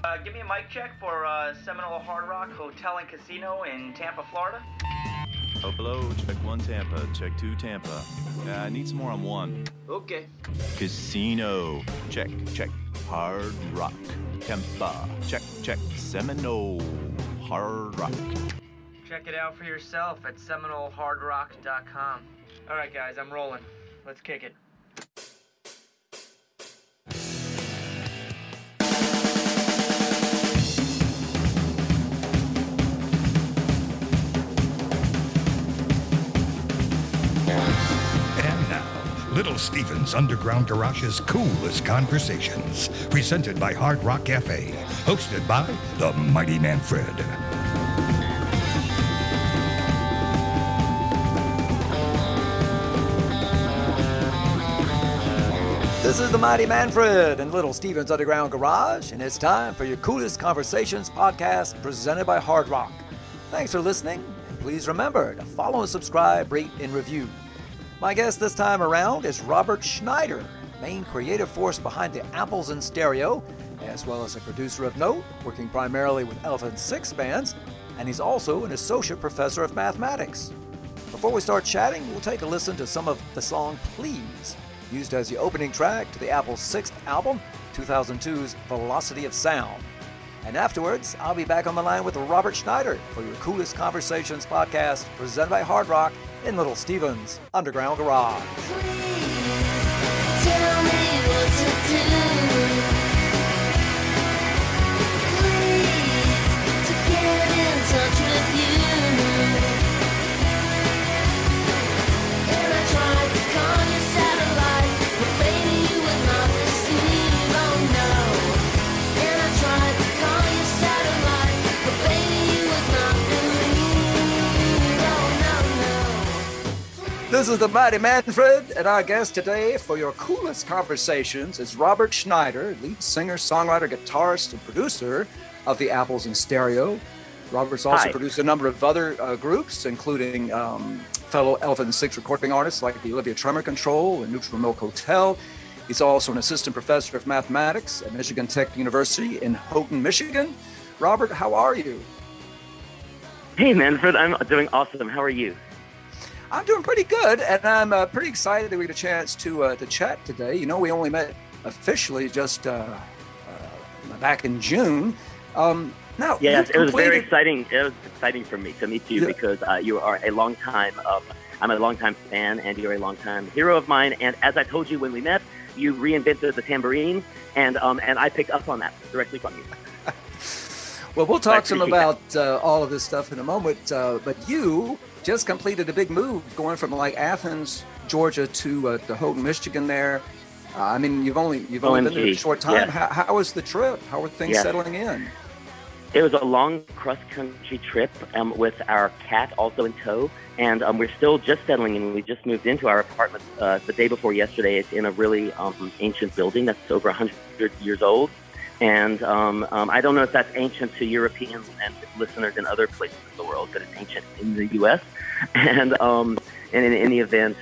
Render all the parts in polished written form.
Give me a mic check for Seminole Hard Rock Hotel and Casino in Tampa, Florida. Oh, hello. Check 1 Tampa. Check 2 Tampa. I need some more on 1. Okay. Casino. Check. Hard Rock. Tampa. Check. Seminole Hard Rock. Check it out for yourself at SeminoleHardRock.com. All right, guys, I'm rolling. Let's kick it. Little Steven's Underground Garage's Coolest Conversations, presented by Hard Rock Cafe, hosted by the Mighty Manfred. This is the Mighty Manfred and Little Steven's Underground Garage, and it's time for your Coolest Conversations podcast presented by Hard Rock. Thanks for listening, and please remember to follow and subscribe, rate, and review. My guest this time around is Robert Schneider, main creative force behind the Apples in Stereo, as well as a producer of note, working primarily with Elephant Six bands, and he's also an associate professor of mathematics. Before we start chatting, we'll take a listen to some of the song Please, used as the opening track to the Apples' 6th album, 2002's Velocity of Sound. And afterwards, I'll be back on the line with Robert Schneider for your Coolest Conversations podcast presented by Hard Rock in Little Steven's Underground Garage. Please, tell me what to do. Please, to get in touch with you. And I tried to call your satellite, but baby you would not receive, oh no. And I tried to call your satellite, but baby you would not believe, oh no. This is the Mighty Manfred, and our guest today for your Coolest Conversations is Robert Schneider, lead singer, songwriter, guitarist, and producer of the Apples in Stereo. Robert's also produced a number of other groups, including fellow Elephant Six recording artists like the Olivia Tremor Control and Neutral Milk Hotel. He's also an assistant professor of mathematics at Michigan Tech University in Houghton, Michigan. Robert, how are you? Hey, Manfred, I'm doing awesome. How are you? I'm doing pretty good, and I'm pretty excited that we get a chance to chat today. You know, we only met officially just back in June. Now, yes, it was very exciting. It was exciting for me to meet you because you are a long time. I'm a longtime fan, and you're a longtime hero of mine. And as I told you when we met, you reinvented the tambourine, and I picked up on that directly from you. Well, we'll talk some about all of this stuff in a moment. But you just completed a big move, going from like Athens, Georgia, to Houghton, Michigan. There, I mean, you've only been there a short time. Yes. How was the trip? How were things settling in? It was a long cross-country trip with our cat also in tow, and we're still just settling in. We just moved into our apartment the day before yesterday. It's in a really ancient building that's over 100 years old, and I don't know if that's ancient to Europeans and listeners in other places in the world, but it's ancient in the U.S. And in any event,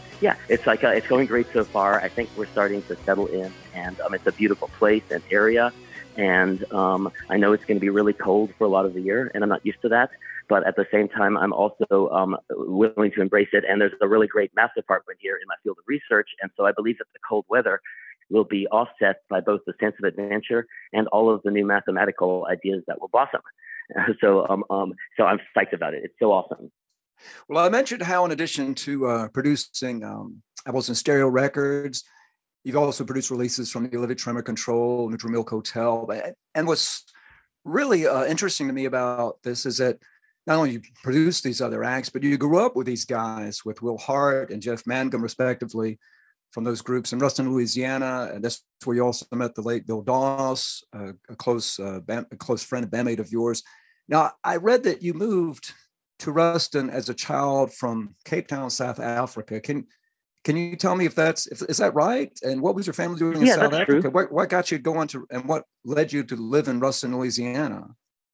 it's going great so far. I think we're starting to settle in, and it's a beautiful place and area. And I know it's going to be really cold for a lot of the year, and I'm not used to that. But at the same time, I'm also willing to embrace it. And there's a really great math department here in my field of research. And so I believe that the cold weather will be offset by both the sense of adventure and all of the new mathematical ideas that will blossom. So I'm psyched about it. It's so awesome. Well, I mentioned how in addition to producing Apples in Stereo records, you've also produced releases from the Olivia Tremor Control, Neutral Milk Hotel. And what's really interesting to me about this is that not only you produced these other acts, but you grew up with these guys, with Will Hart and Jeff Mangum, respectively, from those groups in Ruston, Louisiana. And that's where you also met the late Bill Doss, a close friend and bandmate of yours. Now, I read that you moved to Ruston as a child from Cape Town, South Africa. Can you tell me is that right? And what was your family doing in South Africa? What got you going to, and what led you to live in Ruston, Louisiana?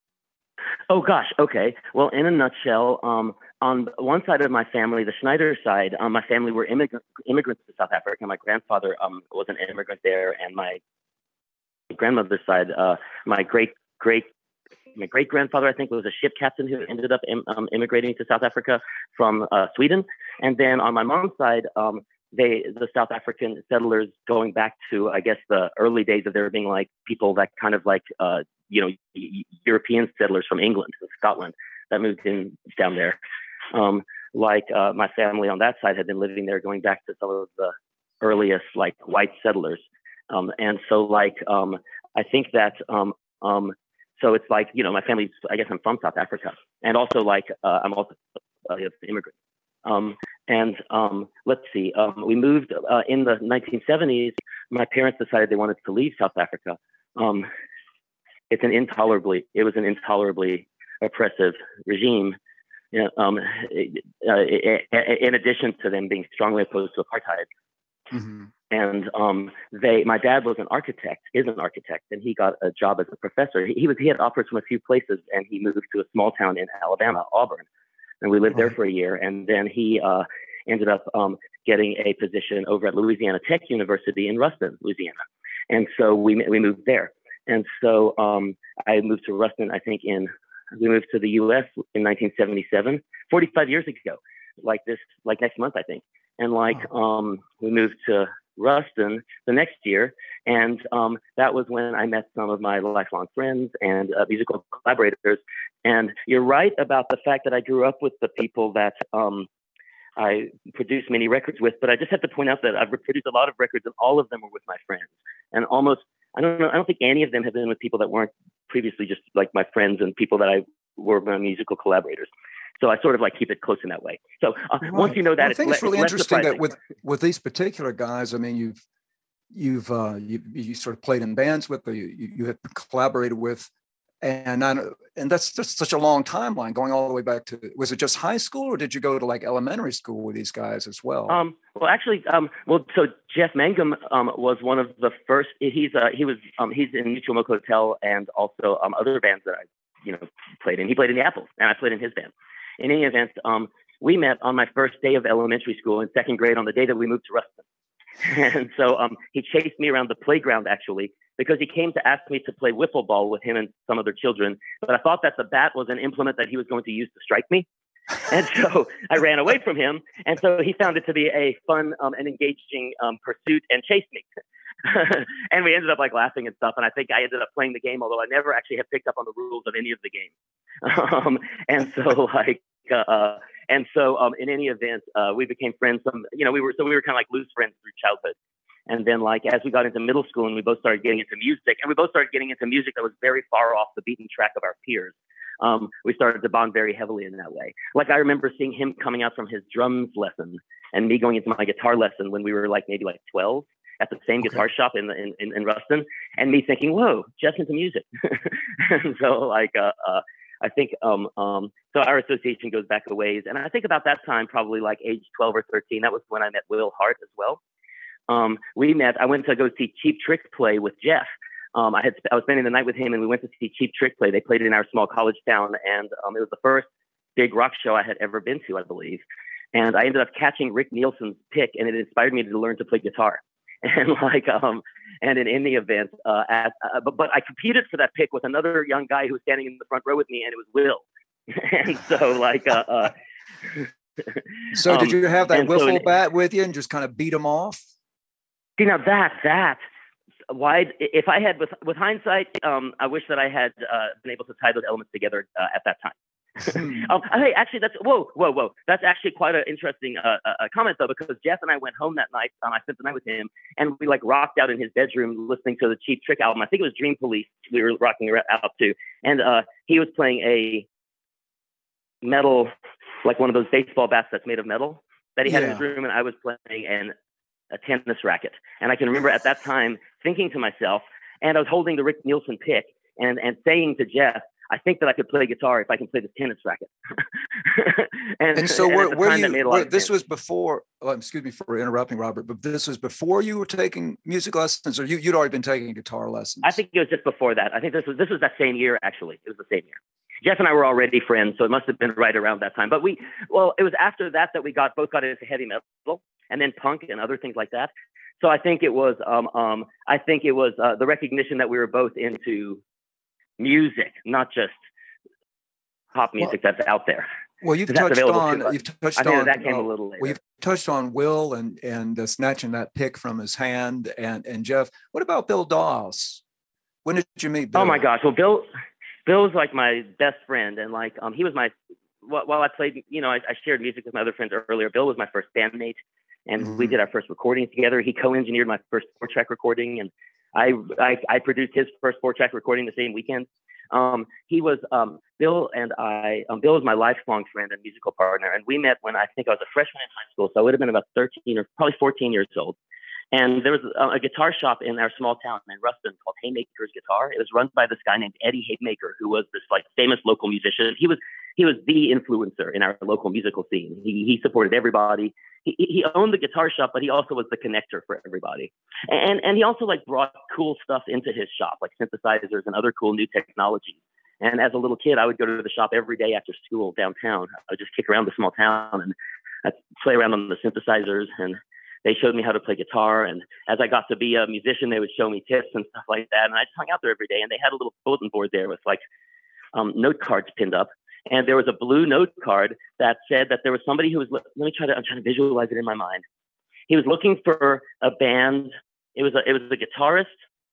Oh gosh. Okay. Well, in a nutshell, on one side of my family, the Schneider side, my family were immigrants to South Africa. My grandfather was an immigrant there, and my grandmother's side, my great grandfather, I think, was a ship captain who ended up immigrating to South Africa from Sweden. And then on my mom's side, the South African settlers, going back to, I guess, the early days of there being like people that kind of like, European settlers from England and Scotland that moved in down there. My family on that side had been living there going back to some of the earliest like white settlers. And so like, I think that, so it's like, my family's, I guess I'm from South Africa, and also like, I'm also an immigrant. Let's see, we moved in the 1970s. My parents decided they wanted to leave South Africa. It was an intolerably oppressive regime. In addition to them being strongly opposed to apartheid. Mm-hmm. And my dad is an architect, and he got a job as a professor. He had offers from a few places, and he moved to a small town in Alabama, Auburn, and we lived there for a year. And then he ended up getting a position over at Louisiana Tech University in Ruston, Louisiana, and so we moved there. And so I moved to Ruston, I think we moved to the U.S. in 1977, 45 years ago, like next month, I think. And we moved to Ruston the next year. And that was when I met some of my lifelong friends and musical collaborators. And you're right about the fact that I grew up with the people that I produced many records with, but I just have to point out that I've produced a lot of records, and all of them were with my friends. And I don't think any of them have been with people that weren't previously just like my friends and people that I were my musical collaborators. So I sort of like keep it close in that way. So once you know that, I think it's really interesting that with these particular guys, I mean, you sort of played in bands with, you have collaborated with, and that's just such a long timeline going all the way back to, was it just high school, or did you go to like elementary school with these guys as well? So Jeff Mangum was one of the first. He's in Mutual Mocha Hotel, and also other bands that I played in. He played in the Apples, and I played in his band. In any event, we met on my first day of elementary school in second grade on the day that we moved to Ruston. And so he chased me around the playground, actually, because he came to ask me to play wiffle ball with him and some other children. But I thought that the bat was an implement that he was going to use to strike me. And so I ran away from him. And so he found it to be a fun and engaging pursuit and chased me. And we ended up like laughing and stuff. And I think I ended up playing the game, although I never actually had picked up on the rules of any of the game. In any event, we became friends. We were kind of like loose friends through childhood. And then like, as we got into middle school and we both started getting into music, that was very far off the beaten track of our peers. We started to bond very heavily in that way. Like I remember seeing him coming out from his drums lesson and me going into my guitar lesson when we were like maybe like 12 at the same guitar shop in Ruston, and me thinking, whoa, Jeff's into music. And so like, I think, so our association goes back a ways. And I think about that time, probably like age 12 or 13, that was when I met Will Hart as well. I went to go see Cheap Trick play with Jeff. I was spending the night with him, and we went to see Cheap Trick play. They played in our small college town, and it was the first big rock show I had ever been to, I believe. And I ended up catching Rick Nielsen's pick, and it inspired me to learn to play guitar. And in any event, but I competed for that pick with another young guy who was standing in the front row with me, and it was Will. And so like, so did you have that wiffle bat with you and just kind of beat him off? See, now that wide, if I had, with hindsight, I wish that I had been able to tie those elements together at that time. Hey, actually, that's whoa. That's actually quite an interesting comment, though, because Jeff and I went home that night. I spent the night with him, and we like rocked out in his bedroom listening to the Cheap Trick album. I think it was Dream Police we were rocking out to, and he was playing a metal, like one of those baseball bats that's made of metal that he had in his room, and I was playing a tennis racket. And I can remember at that time thinking to myself, and I was holding the Rick Nielsen pick and saying to Jeff, I think that I could play guitar if I can play this tennis racket. and so this was before, excuse me for interrupting, Robert, but this was before you were taking music lessons, or you'd already been taking guitar lessons? I think it was just before that. I think this was that same year, actually. It was the same year. Jeff and I were already friends, so it must have been right around that time. But it was after that we both got into heavy metal and then punk and other things like that. So I think it was the recognition that we were both into music, not just pop music that's out there. Well, you've That's touched available on to us. you've touched I think on that came a little later. well, you've touched on Will and snatching that pick from his hand, and Jeff. What about Bill Doss? When did you meet Bill? Oh my gosh! Well, Bill was like my best friend, and like he was my while I played. You know, I shared music with my other friends earlier. Bill was my first bandmate, and we did our first recording together. He co-engineered my first 4-track recording, and I produced his first 4-track recording the same weekend. He was Bill and I. Bill was my lifelong friend and musical partner, and we met when I think I was a freshman in high school, so I would have been about 13 or probably 14 years old. And there was a guitar shop in our small town in Ruston called Haymaker's Guitar. It was run by this guy named Eddie Haymaker, who was this like famous local musician. He was the influencer in our local musical scene. He supported everybody. He owned the guitar shop, but he also was the connector for everybody. And he also like brought cool stuff into his shop, like synthesizers and other cool new technologies. And as a little kid, I would go to the shop every day after school downtown. I would just kick around the small town and I'd play around on the synthesizers, and they showed me how to play guitar. And as I got to be a musician, they would show me tips and stuff like that. And I just hung out there every day, and they had a little bulletin board there with like note cards pinned up. And there was a blue note card that said that there was somebody who was, I'm trying to visualize it in my mind. He was looking for a band. It was a guitarist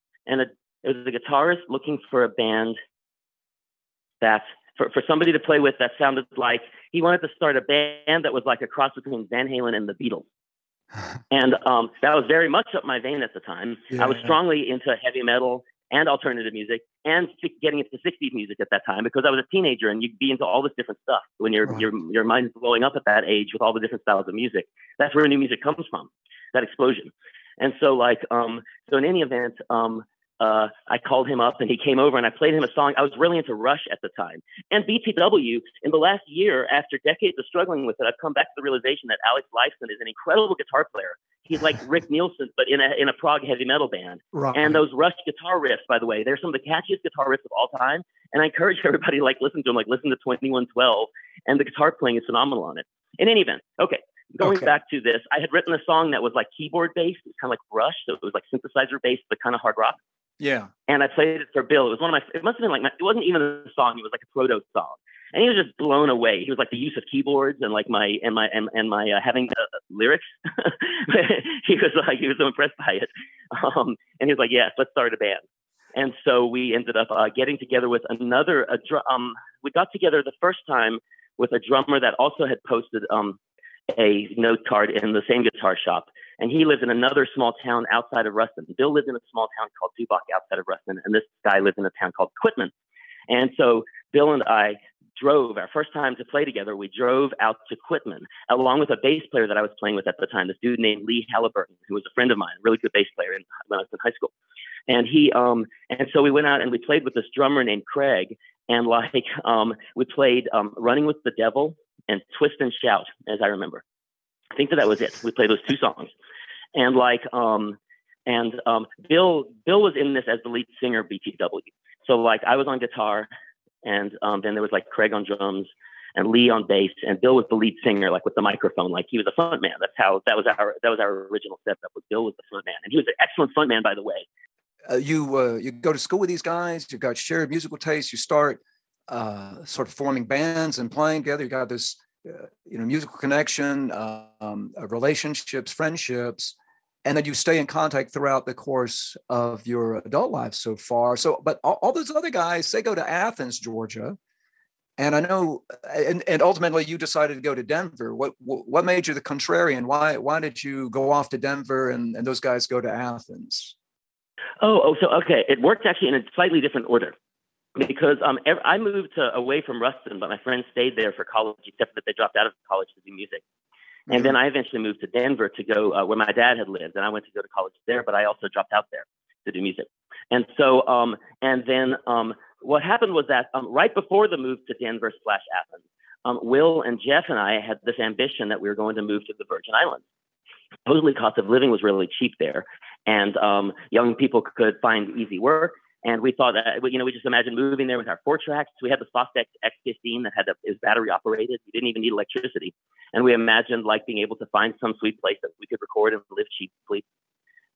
looking for a band that for somebody to play with that sounded like he wanted to start a band that was like a cross between Van Halen and the Beatles. And that was very much up my vein at the time. Yeah. I was strongly into heavy metal and alternative music and getting into 60s music at that time because I was a teenager and you'd be into all this different stuff when your mind's blowing up at that age with all the different styles of music. That's where new music comes from, that explosion. And so like, so in any event, I called him up and he came over and I played him a song. I was really into Rush at the time. And BTW, in the last year, after decades of struggling with it, I've come back to the realization that Alex Lifeson is an incredible guitar player. He's like Rick Nielsen, but in a prog heavy metal band. Right. And those Rush guitar riffs, by the way, they're some of the catchiest guitar riffs of all time. And I encourage everybody to like listen to them, like listen to 2112. And the guitar playing is phenomenal on it. In any event, okay. Going back to this, I had written a song that was like keyboard based. It was kind of like Rush. So it was like synthesizer based, but kind of hard rock. Yeah. And I played it for Bill. It was one of my, it must have been like, it wasn't even a song. It was like a proto song. And he was just blown away. He was like the use of keyboards and like my having lyrics. he was so impressed by it. And he was like, yes, let's start a band. And so we ended up getting together with we got together the first time with a drummer that also had posted a note card in the same guitar shop. And he lived in another small town outside of Ruston. Bill lived in a small town called Dubach outside of Ruston. And this guy lived in a town called Quitman. And so Bill and I drove, our first time to play together, we drove out to Quitman, along with a bass player that I was playing with at the time, this dude named Lee Halliburton, who was a friend of mine, a really good bass player when I was in high school. And and so we went out and we played with this drummer named Craig. And we played Running with the Devil and Twist and Shout, as I remember. I think that was it. We played those two songs. And Bill was in this as the lead singer of BTW. So like I was on guitar, and then there was like Craig on drums and Lee on bass, and Bill was the lead singer, like with the microphone, like he was a front man. That was our original setup. Bill was the front man, and he was an excellent front man, by the way. You go to school with these guys. You've got shared musical tastes. You start sort of forming bands and playing together. You got this musical connection, relationships, friendships. And then you stay in contact throughout the course of your adult life so far. So, but all those other guys, they go to Athens, Georgia. And I know, and ultimately you decided to go to Denver. What made you the contrarian? Why did you go off to Denver and those guys go to Athens? So okay. It worked actually in a slightly different order. Because I moved away from Ruston, but my friends stayed there for college, except that they dropped out of college to do music. And then I eventually moved to Denver to go where my dad had lived, and I went to go to college there, but I also dropped out there to do music. And so, what happened was that right before the move to Denver / Athens, Will and Jeff and I had this ambition that we were going to move to the Virgin Islands. Supposedly, cost of living was really cheap there, and young people could find easy work. And we thought that, we just imagined moving there with our 4-tracks. We had the Fostex X15 that is battery operated. We didn't even need electricity. And we imagined like being able to find some sweet place that we could record and live cheaply.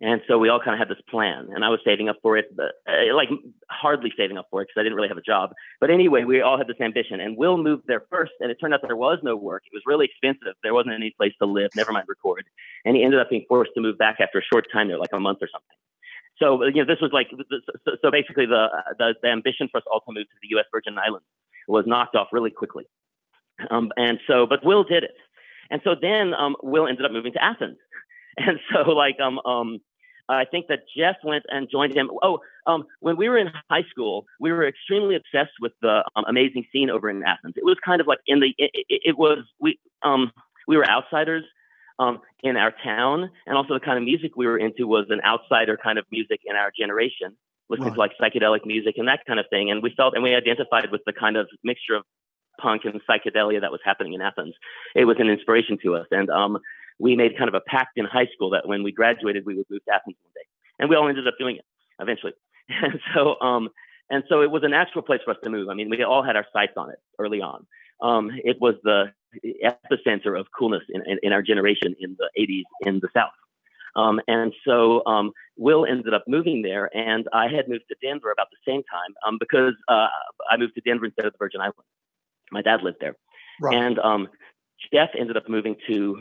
And so we all kind of had this plan, and I was saving up for it, but like hardly saving up for it because I didn't really have a job. But anyway, we all had this ambition, and Will moved there first, and it turned out there was no work. It was really expensive. There wasn't any place to live, never mind record. And he ended up being forced to move back after a short time there, like a month or something. So, this was like, so basically the ambition for us all to move to the U.S. Virgin Islands was knocked off really quickly. But Will did it. And so then Will ended up moving to Athens. And so I think that Jeff went and joined him. When we were in high school, we were extremely obsessed with the amazing scene over in Athens. It was kind of like we were outsiders in our town, and also the kind of music we were into was an outsider kind of music in our generation, listening to like psychedelic music and that kind of thing. And we identified with the kind of mixture of punk and psychedelia that was happening in Athens. It was an inspiration to us, and we made kind of a pact in high school that when we graduated, we would move to Athens one day, and we all ended up doing it eventually. And so it was a natural place for us to move. I mean, we all had our sights on it early on. It was the epicenter of coolness in our generation in the 80s in the South. And so Will ended up moving there, and I had moved to Denver about the same time because I moved to Denver instead of the Virgin Islands. My dad lived there. Right. And Jeff ended up moving to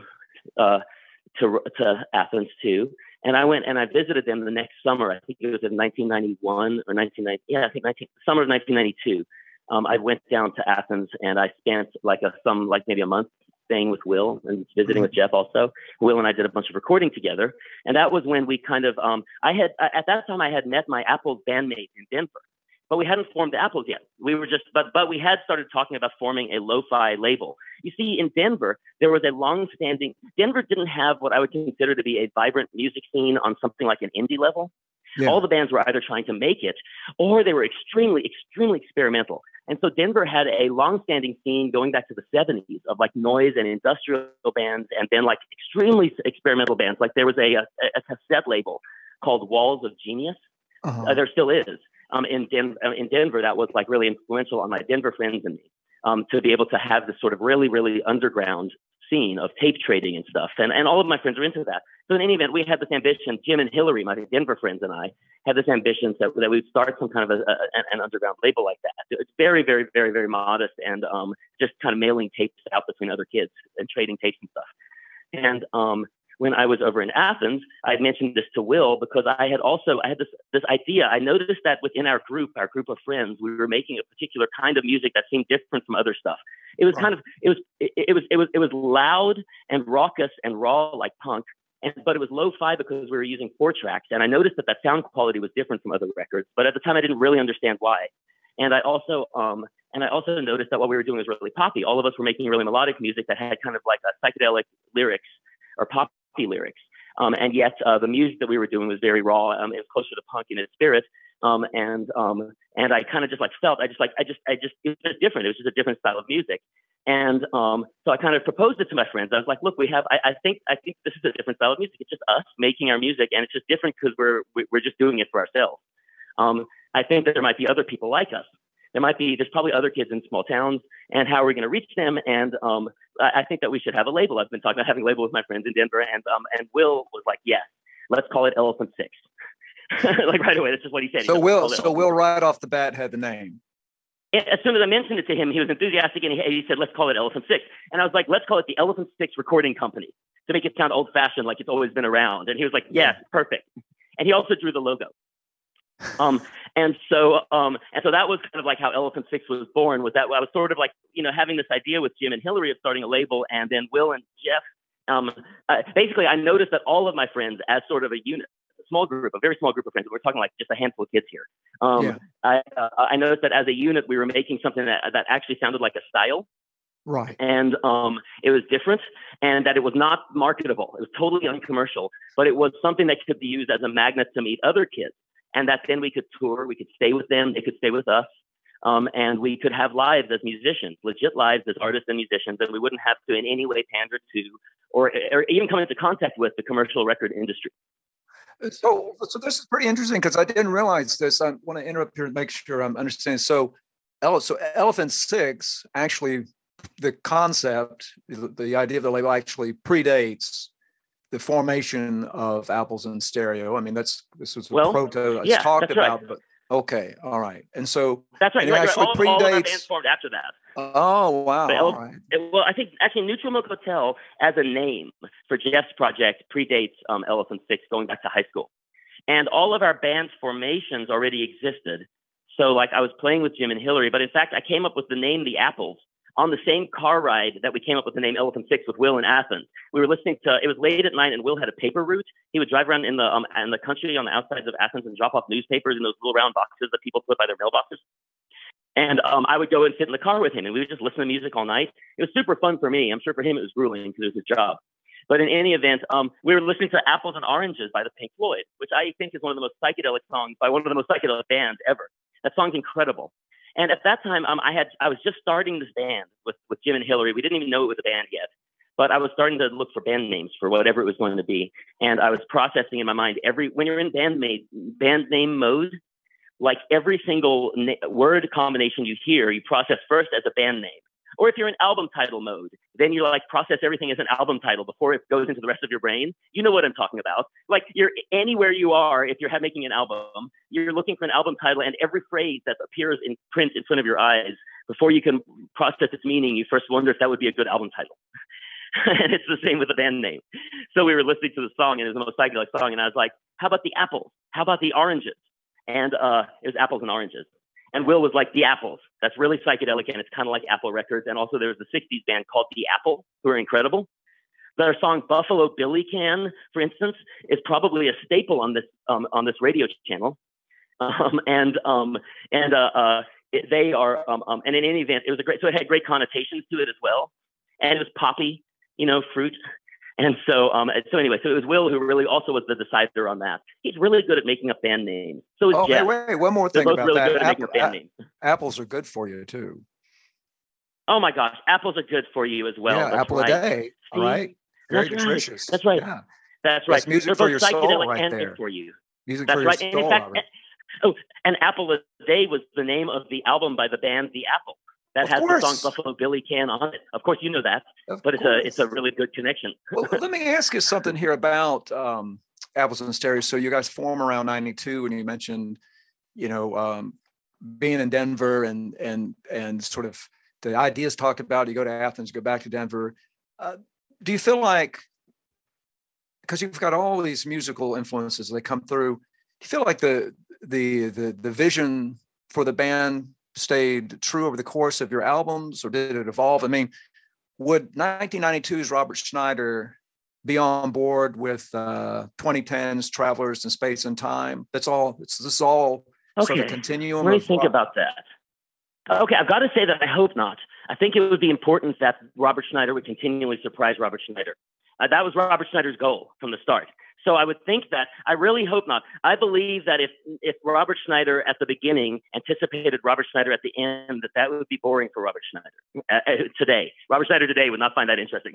Athens too. And I went and I visited them the next summer. I think it was in 1991 or 1990. Yeah, I think summer of 1992. I went down to Athens and I spent maybe a month staying with Will and visiting with Jeff also. Will and I did a bunch of recording together. And that was when we kind of, at that time I had met my Apples bandmate in Denver, but we hadn't formed the Apples yet. We were just, but we had started talking about forming a lo-fi label. You see, in Denver, there was a Denver didn't have what I would consider to be a vibrant music scene on something like an indie level. Yeah. All the bands were either trying to make it or they were extremely, extremely experimental. And so Denver had a long-standing scene going back to the 70s of like noise and industrial bands, and then like extremely experimental bands. Like there was a cassette label called Walls of Genius. Uh-huh. There still is. In Denver, that was like really influential on my Denver friends and me to be able to have this sort of really, really underground scene of tape trading and stuff. And all of my friends are into that. So in any event, we had this ambition, Jim and Hillary, my Denver friends and I, had this ambition that we would start some kind of an underground label like that. It's very, very, very, very modest and just kind of mailing tapes out between other kids and trading tapes and stuff. And when I was over in Athens, I had mentioned this to Will because I had this idea. I noticed that within our group of friends, we were making a particular kind of music that seemed different from other stuff. It was kind of, it was loud and raucous and raw like punk, but it was lo-fi because we were using 4 tracks. And I noticed that sound quality was different from other records, but at the time I didn't really understand why. And I also noticed that what we were doing was really poppy. All of us were making really melodic music that had kind of like a psychedelic lyrics or poppy lyrics. And yet the music that we were doing was very raw. It was closer to punk in its spirit. And I kind of just like felt, it was just different. It was just a different style of music. And so I kind of proposed it to my friends. I was like, look, I think this is a different style of music. It's just us making our music, and it's just different because we're just doing it for ourselves. I think that there might be other people like us. There's probably other kids in small towns, and how are we going to reach them? And I think that we should have a label. I've been talking about having a label with my friends in Denver, and Will was like, yes, let's call it Elephant Six. Like right away, that's just what he said. So Will right off the bat had the name. As soon as I mentioned it to him, he was enthusiastic, and he said, let's call it Elephant Six. And I was like, let's call it the Elephant Six Recording Company to make it sound old-fashioned, like it's always been around. And he was like, yes, perfect. And he also drew the logo. And so that was kind of like how Elephant Six was born. Was that I was sort of like, having this idea with Jim and Hillary of starting a label, and then Will and Jeff. Basically, I noticed that all of my friends, as sort of a unit, a very small group of friends. We're talking like just a handful of kids here. I noticed that as a unit, we were making something that actually sounded like a style. Right. And it was different, and that it was not marketable. It was totally uncommercial, but it was something that could be used as a magnet to meet other kids. And that then we could tour, we could stay with them, they could stay with us, and we could have lives as musicians, legit lives as artists and musicians, and we wouldn't have to in any way pander to or even come into contact with the commercial record industry. So this is pretty interesting because I didn't realize this. I want to interrupt here and make sure I'm understanding. So Elephant Six, actually, the concept, the idea of the label actually predates the formation of Apples in Stereo. I mean, this was a Well, proto. It's yeah, talked that's right. about, but okay, all right. And so That's right. and it Right, right. actually All of our predates. bands formed after that. Oh wow! But All right. well, I think actually Neutral Milk Hotel as a name for Jeff's project predates Elephant Six, going back to high school. And all of our band's formations already existed. So like I was playing with Jim and Hillary, but in fact, I came up with the name The Apples on the same car ride that we came up with the name Elephant Six with Will in Athens. We were listening to, it was late at night and Will had a paper route. He would drive around in the country on the outsides of Athens and drop off newspapers in those little round boxes that people put by their mailboxes. And I would go and sit in the car with him and we would just listen to music all night. It was super fun for me. I'm sure for him it was grueling because it was his job. But in any event, we were listening to Apples and Oranges by the Pink Floyd, which I think is one of the most psychedelic songs by one of the most psychedelic bands ever. That song's incredible. And at that time, I was just starting this band with Jim and Hillary. We didn't even know it was a band yet, but I was starting to look for band names for whatever it was going to be. And I was processing in my mind when you're in band name mode, like every single word combination you hear, you process first as a band name. Or if you're in album title mode, then you like process everything as an album title before it goes into the rest of your brain. You know what I'm talking about. Like you're anywhere you are, if you're making an album, you're looking for an album title and every phrase that appears in print in front of your eyes, before you can process its meaning, you first wonder if that would be a good album title. And it's the same with the band name. So we were listening to the song and it was the most psychedelic song. And I was like, how about the Apples? How about the Oranges? And it was Apples and Oranges. And Will was like, The Apples. That's really psychedelic, and it's kind of like Apple Records. And also there was a 60s band called The Apple, who are incredible. Their song Buffalo Billy Can, for instance, is probably a staple on this radio channel. They are, and in any event, it was so it had great connotations to it as well. And it was poppy, fruit. And so anyway, so it was Will who really also was the decider on that. He's really good at making up band names. So is Jeff. Wait, one more They're thing both about really that. good at making up band names. Apples are good for you too. Oh my gosh, apples are good for you as well. Yeah, That's apple right. a day. All right. Very That's nutritious. Right. That's right. Yeah. That's right. That's music They're for both your soul psychedelic right and there. good for you. Music That's for right. your And in soul. fact, an apple a day was the name of the album by the band The Apple. That has the song Buffalo Billy Can on it. Of course, you know that, but it's a really good connection. Well, let me ask you something here about Apples and Stereo. So you guys form around 92, and you mentioned, being in Denver and sort of the ideas talked about. You go to Athens, you go back to Denver. Do you feel like, because you've got all these musical influences that come through, do you feel like the vision for the band stayed true over the course of your albums, or did it evolve? I mean, would 1992's Robert Schneider be on board with 2010's Travelers in Space and Time? This is all sort of continuum. Let me think about that. Okay, I've got to say that I hope not. I think it would be important that Robert Schneider would continually surprise Robert Schneider. That was Robert Schneider's goal from the start. So I would think that, I really hope not. I believe that if Robert Schneider at the beginning anticipated Robert Schneider at the end, that would be boring for Robert Schneider today. Robert Schneider today would not find that interesting.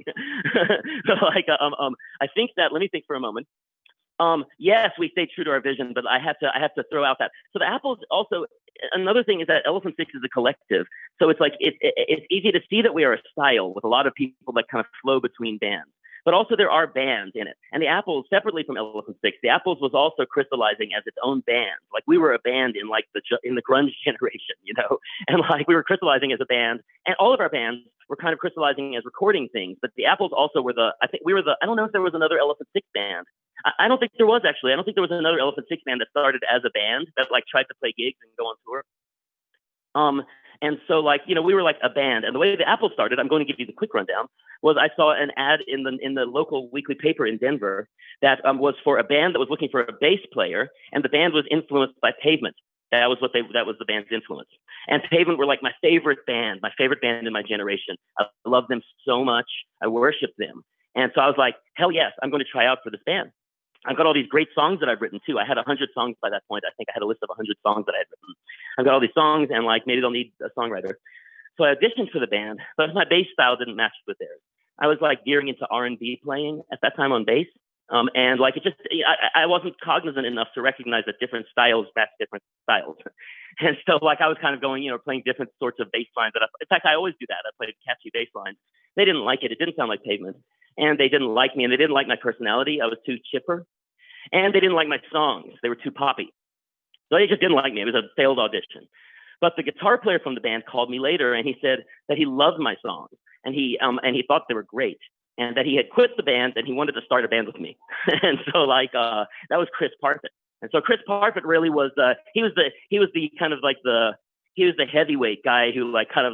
I think that, let me think for a moment. Yes, we stayed true to our vision, but I have to throw out that. So the Apples also, another thing is that Elephant Six is a collective. So it's like, it's easy to see that we are a style with a lot of people that kind of flow between bands. But also there are bands in it. And the Apples, separately from Elephant Six, the Apples was also crystallizing as its own band. Like we were a band in the grunge generation, and like we were crystallizing as a band. And all of our bands were kind of crystallizing as recording things. But the Apples also were I don't know if there was another Elephant Six band. I don't think there was actually. I don't think there was another Elephant Six band that started as a band that like tried to play gigs and go on tour. And so we were like a band. And the way the Apples started, I'm going to give you the quick rundown, was I saw an ad in the local weekly paper in Denver that was for a band that was looking for a bass player, and the band was influenced by Pavement. That was the band's influence. And Pavement were like my favorite band in my generation. I loved them so much. I worshiped them. And so I was like, hell yes, I'm going to try out for this band. I've got all these great songs that I've written too. I had 100 songs by that point. I think I had a list of 100 songs that I had written. I've got all these songs, and like maybe they'll need a songwriter. So I auditioned for the band, but my bass style didn't match with theirs. I was like veering into R&B playing at that time on bass. And like I wasn't cognizant enough to recognize that different styles match different styles. And so like I was kind of going, playing different sorts of bass lines. In fact, I always do that. I played catchy bass lines. They didn't like it. It didn't sound like Pavement. and they didn't like me, and they didn't like my personality. I was too chipper, and they didn't like my songs. They were too poppy. So they just didn't like me. It was a failed audition. But the guitar player from the band called me later, and he said that he loved my songs, and he thought they were great, and that he had quit the band and he wanted to start a band with me. And so that was Chris Parfit. And so Chris Parfit really was he was the kind of like he was the heavyweight guy who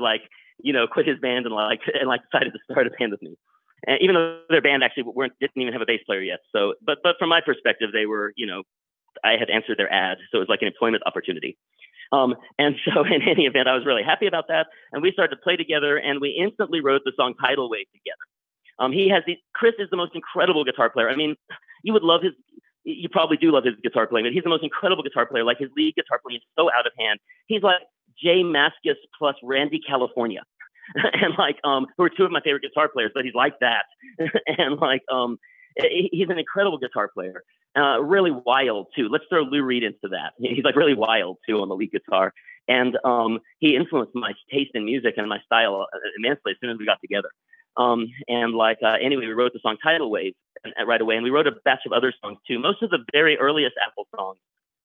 quit his band and decided to start a band with me. And even though their band actually didn't even have a bass player yet. So, but from my perspective, they were, I had answered their ad, so it was like an employment opportunity. And so in any event, I was really happy about that. And we started to play together, and we instantly wrote the song Tidal Wave together. Chris is the most incredible guitar player. I mean, you probably do love his guitar playing, but he's the most incredible guitar player. Like, his lead guitar playing is so out of hand. He's like Jay Mascis plus Randy California. And who are two of my favorite guitar players, but he's like that. And he's an incredible guitar player. Really wild too. Let's throw Lou Reed into that. He's like really wild too on the lead guitar. And he influenced my taste in music and my style immensely as soon as we got together. Anyway, we wrote the song Tidal Wave right away, and we wrote a batch of other songs too. Most of the very earliest Apple songs,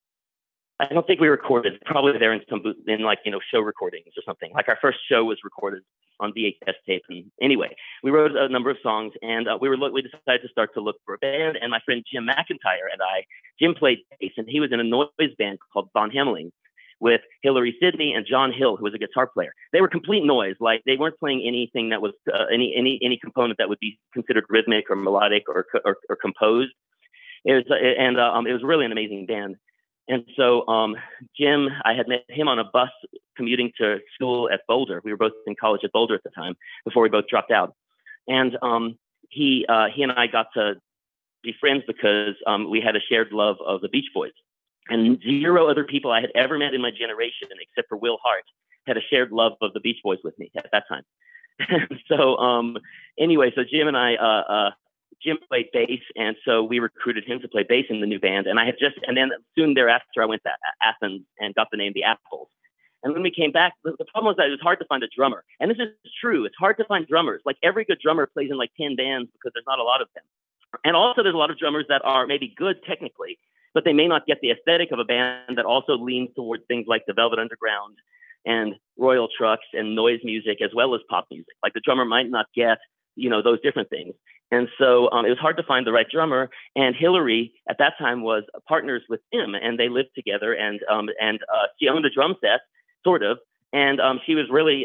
I don't think we recorded. Probably there in some show recordings or something. Like, our first show was recorded on VHS tape. And anyway, we wrote a number of songs, and we decided to start to look for a band. And my friend Jim McIntyre and Jim played bass, and he was in a noise band called Von Hameling with Hillary Sidney and John Hill, who was a guitar player. They were complete noise. Like, they weren't playing anything that was any component that would be considered rhythmic or melodic or composed. It was really an amazing band. And so Jim, I had met him on a bus commuting to school at Boulder. We were both in college at Boulder at the time before we both dropped out. And he and I got to be friends because we had a shared love of the Beach Boys. And zero other people I had ever met in my generation, except for Will Hart, had a shared love of the Beach Boys with me at that time. So anyway, so Jim and I, Jim played bass, and so we recruited him to play bass in the new band. And then soon thereafter, I went to Athens and got the name The Apples. And when we came back, the problem was that it was hard to find a drummer. And this is true. It's hard to find drummers. Like, every good drummer plays in like 10 bands because there's not a lot of them. And also there's a lot of drummers that are maybe good technically, but they may not get the aesthetic of a band that also leans towards things like the Velvet Underground and Royal Trucks and noise music, as well as pop music. Like, the drummer might not get, those different things. And so it was hard to find the right drummer. And Hillary at that time was partners with him, and they lived together. And she owned a drum set, sort of. And she was really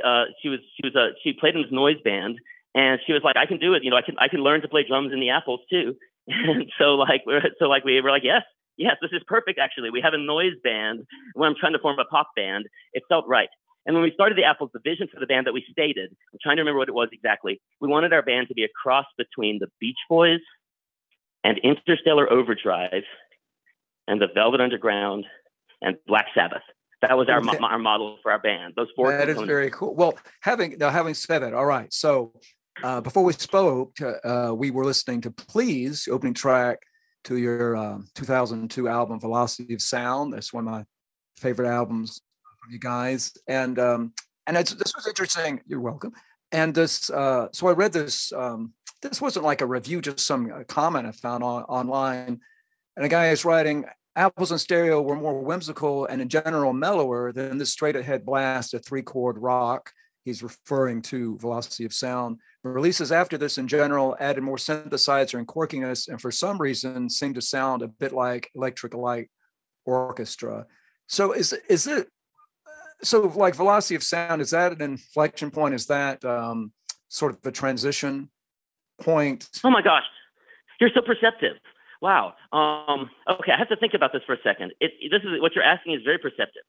she played in this noise band, and she was like, I can do it. I can learn to play drums in the Apples too. And so we were like, yes, this is perfect. Actually, we have a noise band when I'm trying to form a pop band. It felt right. And when we started the Apples, the vision for the band that we stated, I'm trying to remember what it was exactly. We wanted our band to be a cross between the Beach Boys and Interstellar Overdrive and the Velvet Underground and Black Sabbath. That was our model for our band. Those four components. That is very cool. Well, having said that, all right. So before we spoke, we were listening to Please, opening track to your 2002 album, Velocity of Sound. That's one of my favorite albums from you guys. And this was interesting. You're welcome. And this, so I read this. This wasn't like a review, just some comment I found online. And a guy is writing, Apples in stereo were more whimsical and in general mellower than this straight-ahead blast of three-chord rock. He's referring to Velocity of Sound. Releases after this in general added more synthesizer and quirkiness, and for some reason seemed to sound a bit like Electric Light Orchestra. So is it, so like Velocity of Sound, is that an inflection point? Is that sort of the transition point? Oh my gosh, you're so perceptive. Wow. Okay, I have to think about this for a second. This is what you're asking is very perceptive.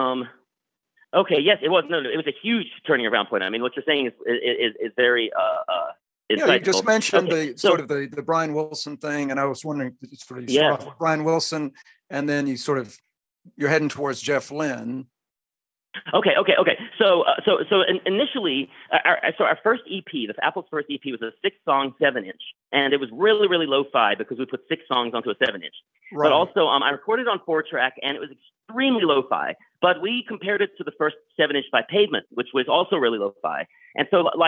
Okay, yes, it was. No, it was a huge turning around point. I mean, what you're saying is very insightful. Yeah, you just mentioned the Brian Wilson thing, and I was wondering, you start off with Brian Wilson, and then you're heading towards Jeff Lynne. Okay. So initially, our first EP, Apple's first EP, was a 6-song 7-inch, and it was really, really lo-fi because we put 6 songs onto a 7-inch. Right. But also, I recorded on 4-track, and it was extremely lo-fi. But we compared it to the first 7-inch by Pavement, which was also really lo-fi. And so, that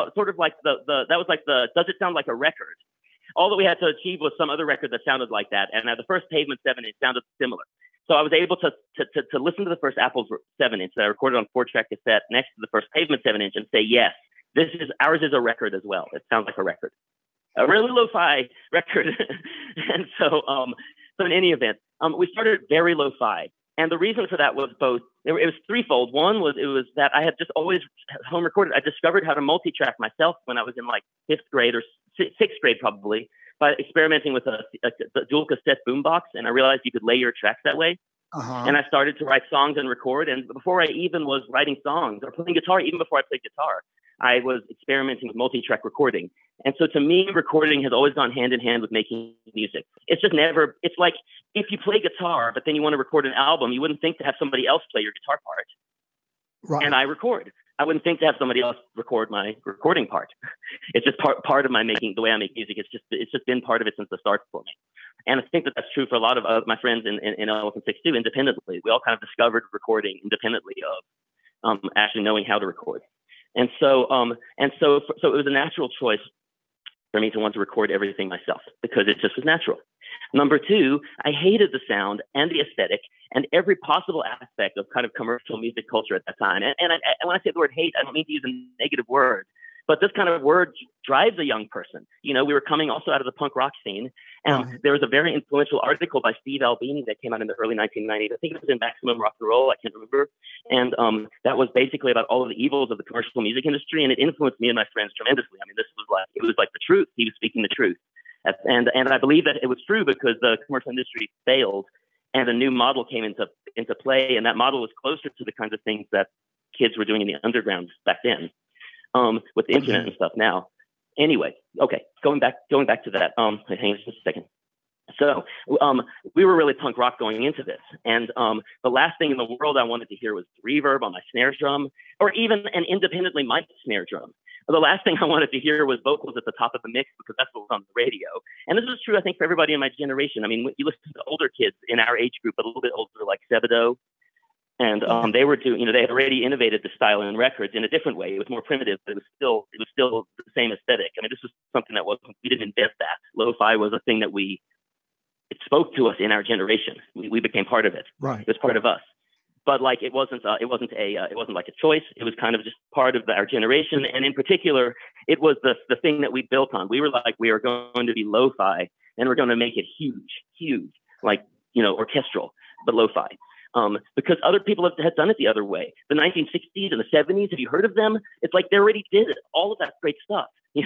was like does it sound like a record? All that we had to achieve was some other record that sounded like that, and the first Pavement 7-inch sounded similar. So I was able to listen to the first Apple's 7-inch that I recorded on 4-track cassette next to the first Pavement 7-inch and say, yes, ours is a record as well. It sounds like a record, a really lo-fi record. And so in any event, we started very lo-fi. And the reason for that was it was threefold. One was that I had just always home recorded. I discovered how to multi-track myself when I was in like 5th grade or 6th grade probably, by experimenting with a dual cassette boombox, and I realized you could layer tracks that way. Uh-huh. And I started to write songs and record. And before I even was writing songs or playing guitar, even before I played guitar, I was experimenting with multi-track recording. And so to me, recording has always gone hand in hand with making music. It's like if you play guitar, but then you want to record an album, you wouldn't think to have somebody else play your guitar part. Right. And I record. I wouldn't think to have somebody else record my recording part. It's just part of the way I make music. It's just been part of it since the start for me. And I think that's true for a lot of my friends in Elephant Six too, independently. We all kind of discovered recording independently of actually knowing how to record. And so it was a natural choice for me to want to record everything myself because it just was natural. Number 2, I hated the sound and the aesthetic and every possible aspect of kind of commercial music culture at that time. And when I say the word hate, I don't mean to use a negative word, but this kind of word drives a young person. You know, we were coming also out of the punk rock scene, and there was a very influential article by Steve Albini that came out in the early 1990s. I think it was in Maximum Rock and Roll. I can't remember. And that was basically about all of the evils of the commercial music industry, and it influenced me and my friends tremendously. I mean, it was like the truth. He was speaking the truth. And I believe that it was true because the commercial industry failed and a new model came into play. And that model was closer to the kinds of things that kids were doing in the underground back then, with the internet and stuff now. Anyway, okay, going back to that. Hang on just a second. So we were really punk rock going into this. And the last thing in the world I wanted to hear was reverb on my snare drum or even an independently mic'd snare drum. The last thing I wanted to hear was vocals at the top of the mix because that's what was on the radio. And this is true, I think, for everybody in my generation. I mean, when you listen to older kids in our age group, a little bit older, like Sebadoh, and they were doing, they had already innovated the style in records in a different way. It was more primitive, but it was still the same aesthetic. I mean, this was something that we didn't invent that. Lo-fi was a thing that it spoke to us in our generation. We became part of it. Right. It was part of us. But like it wasn't like a choice. It was kind of just part of our generation, and in particular, it was the thing that we built on. We were like, we are going to be lo-fi, and we're going to make it huge, like orchestral, but lo-fi, because other people had done it the other way. The 1960s and the 70s, have you heard of them? It's like they already did it. All of that great stuff. The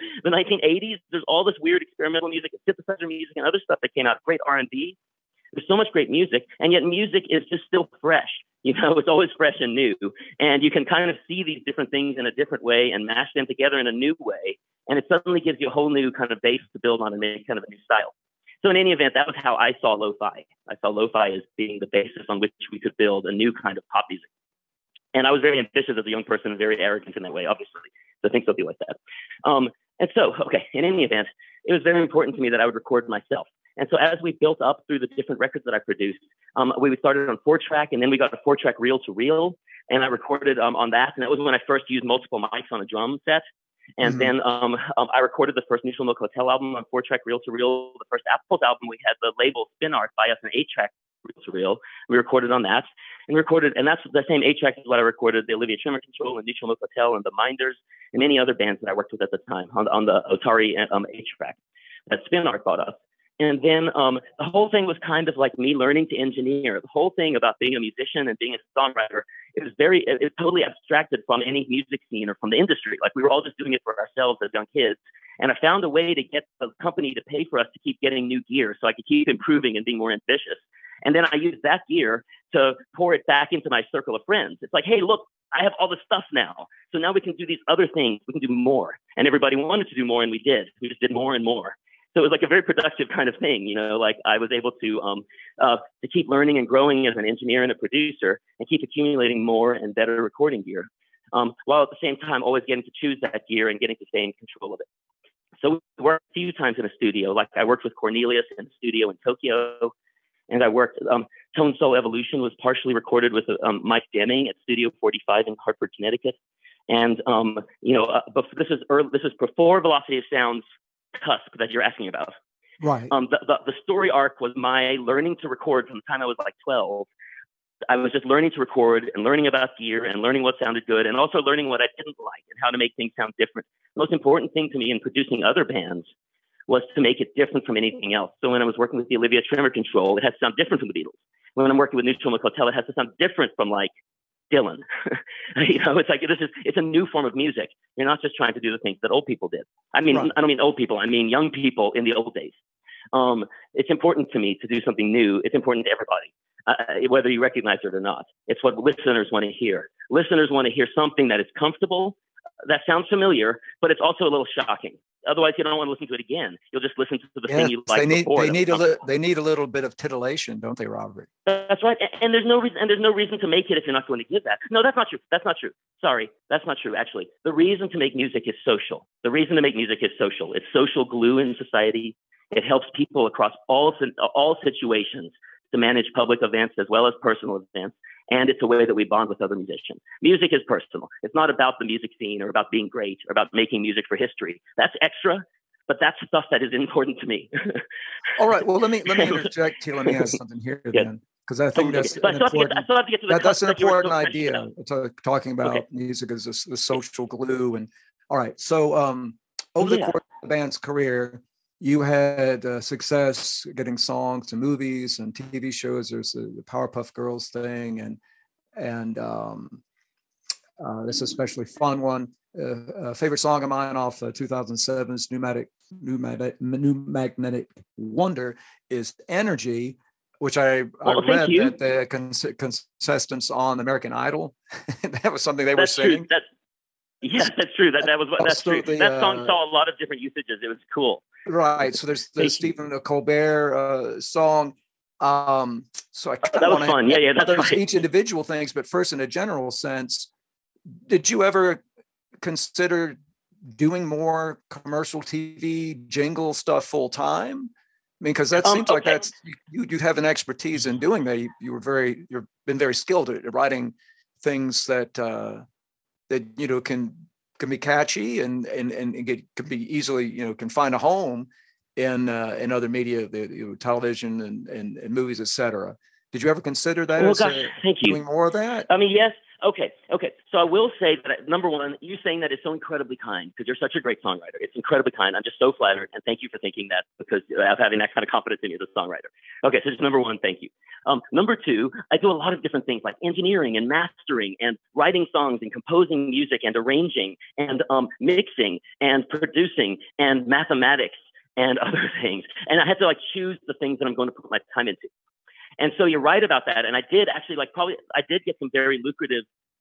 1980s, there's all this weird experimental music and synthesizer music and other stuff that came out. Great R&B. There's so much great music, and yet music is just still fresh. It's always fresh and new, and you can kind of see these different things in a different way and mash them together in a new way, and it suddenly gives you a whole new kind of base to build on and make kind of a new style. So in any event, that was how I saw lo-fi. I saw lo-fi as being the basis on which we could build a new kind of pop music. And I was very ambitious as a young person and very arrogant in that way, obviously. So things will be like that. And so, in any event, it was very important to me that I would record myself. And so as we built up through the different records that I produced, we started on 4-track, and then we got a 4-track reel-to-reel, and I recorded on that. And that was when I first used multiple mics on a drum set. And then I recorded the first Neutral Milk Hotel album on 4-track reel-to-reel. The first Apple's album, we had the label Spin Art buy us an 8-track reel-to-reel. We recorded on that. And that's the same 8-track is what I recorded the Olivia Tremor Control and Neutral Milk Hotel and the Minders and many other bands that I worked with at the time on the Otari 8-track that Spin Art bought us. And then the whole thing was kind of like me learning to engineer. The whole thing about being a musician and being a songwriter, it was totally abstracted from any music scene or from the industry. Like we were all just doing it for ourselves as young kids. And I found a way to get the company to pay for us to keep getting new gear so I could keep improving and being more ambitious. And then I used that gear to pour it back into my circle of friends. It's like, hey, look, I have all this stuff now. So now we can do these other things. We can do more. And everybody wanted to do more, and we did. We just did more and more. So it was like a very productive kind of thing, you know, like I was able to keep learning and growing as an engineer and a producer and keep accumulating more and better recording gear, while at the same time always getting to choose that gear and getting to stay in control of it. So we worked a few times in a studio. Like I worked with Cornelius in a studio in Tokyo, and I worked, Tone Soul Evolution was partially recorded with Mike Deming at Studio 45 in Hartford, Connecticut. And, but this is before Velocity of Sound's cusp that you're asking about. Right. The story arc was my learning to record from the time I was like 12. I was just learning to record and learning about gear and learning what sounded good and also learning what I didn't like and how to make things sound different. The most important thing to me in producing other bands was to make it different from anything else. So when I was working with the Olivia Tremor Control, it has to sound different from the Beatles. When I'm working with Neutral Milk Hotel, it has to sound different from like Dylan. It's like it's a new form of music. You're not just trying to do the things that old people did. I mean, right. I don't mean old people. I mean young people in the old days. It's important to me to do something new. It's important to everybody, whether you recognize it or not. It's what listeners want to hear. Listeners want to hear something that is comfortable, that sounds familiar, but it's also a little shocking. Otherwise, you don't want to listen to it again. You'll just listen to the thing you like before. They need a little bit of titillation, don't they, Robert? That's right. And there's no reason to make it if you're not going to give that. No, that's not true. That's not true. Sorry, that's not true. Actually, the reason to make music is social. The reason to make music is social. It's social glue in society. It helps people across all situations to manage public events as well as personal events. And it's a way that we bond with other musicians. Music is personal. It's not about the music scene or about being great or about making music for history. That's extra, but that's stuff that is important to me. All right. Well, let me interject here. Let me ask something here then, because I think that's an important idea. Talking about music as the social glue. And all right. So over the course of the band's career, you had success getting songs to movies and TV shows. There's the Powerpuff Girls thing, and this is a especially fun one. A favorite song of mine off 2007's New Magnetic Wonder is "Energy," which I read that the contestants on American Idol that was something they were singing. Yes, that's true. That's true. That song saw a lot of different usages. It was cool. Right. So there's the Stephen Colbert song. So I that was fun. Yeah, that's there's each individual things, but first, in a general sense, did you ever consider doing more commercial TV jingle stuff full time? I mean, because that seems like that's you have an expertise in doing that. You've been very skilled at writing things that can be catchy and can be easily can find a home in other media, television and movies, etc. Did you ever consider that? Thank you. Doing more of that? I mean, yes. Okay. So I will say that number one, you saying that is so incredibly kind because you're such a great songwriter. It's incredibly kind. I'm just so flattered, and thank you for thinking that because of having that kind of confidence in you as a songwriter. Okay, so just number one, thank you. Number two, I do a lot of different things like engineering and mastering and writing songs and composing music and arranging and mixing and producing and mathematics and other things. And I had to choose the things that I'm going to put my time into. And so you're right about that. And I did actually I did get some very lucrative,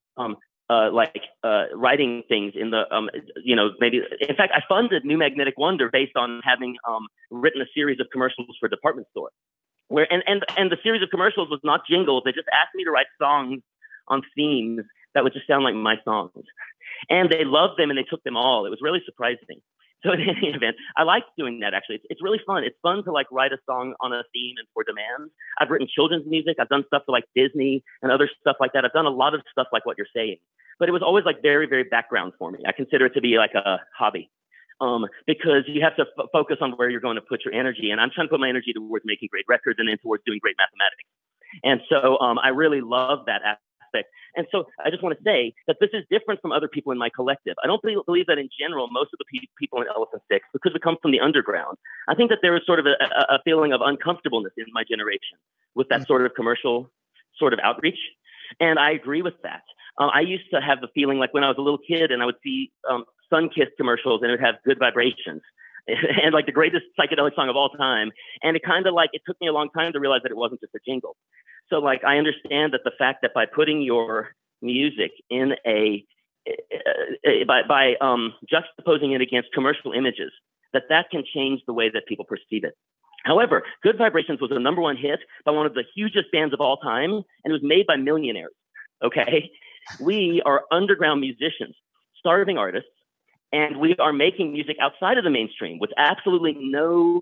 writing things in the, maybe, in fact, I funded New Magnetic Wonder based on having written a series of commercials for a department store where, and the series of commercials was not jingles. They just asked me to write songs on themes that would just sound like my songs. And they loved them and they took them all. It was really surprising. So in any event, I like doing that, actually. It's really fun. It's fun to write a song on a theme and for demand. I've written children's music. I've done stuff for Disney and other stuff like that. I've done a lot of stuff like what you're saying. But it was always very, very background for me. I consider it to be like a hobby because you have to focus on where you're going to put your energy. And I'm trying to put my energy towards making great records and then towards doing great mathematics. And so I really love that aspect. And so I just want to say that this is different from other people in my collective. I don't believe that in general, most of the people in Elephant Six, because we come from the underground, I think that there is sort of a feeling of uncomfortableness in my generation with that sort of commercial sort of outreach. And I agree with that. I used to have the feeling like when I was a little kid and I would see Sunkist commercials and it would have Good Vibrations and the greatest psychedelic song of all time. And it kind of it took me a long time to realize that it wasn't just a jingle. So I understand that the fact that by putting your music in by juxtaposing it against commercial images, that can change the way that people perceive it. However, Good Vibrations was a number one hit by one of the hugest bands of all time, and it was made by millionaires, okay? We are underground musicians, starving artists, and we are making music outside of the mainstream with absolutely no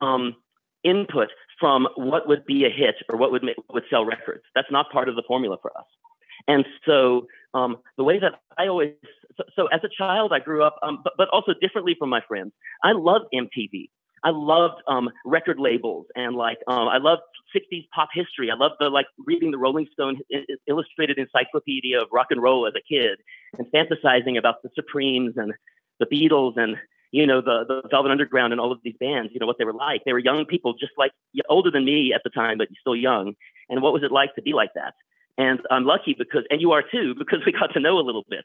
input from what would be a hit or what would sell records. That's not part of the formula for us. And so the way that I always, so as a child, I grew up, but also differently from my friends. I loved MTV. I loved record labels and I loved 60s pop history. I loved reading the Rolling Stone Illustrated Encyclopedia of Rock and Roll as a kid and fantasizing about the Supremes and the Beatles and, the Velvet Underground and all of these bands, what they were like. They were young people, just like older than me at the time, but still young. And what was it like to be like that? And I'm lucky and you are too, because we got to know a little bit.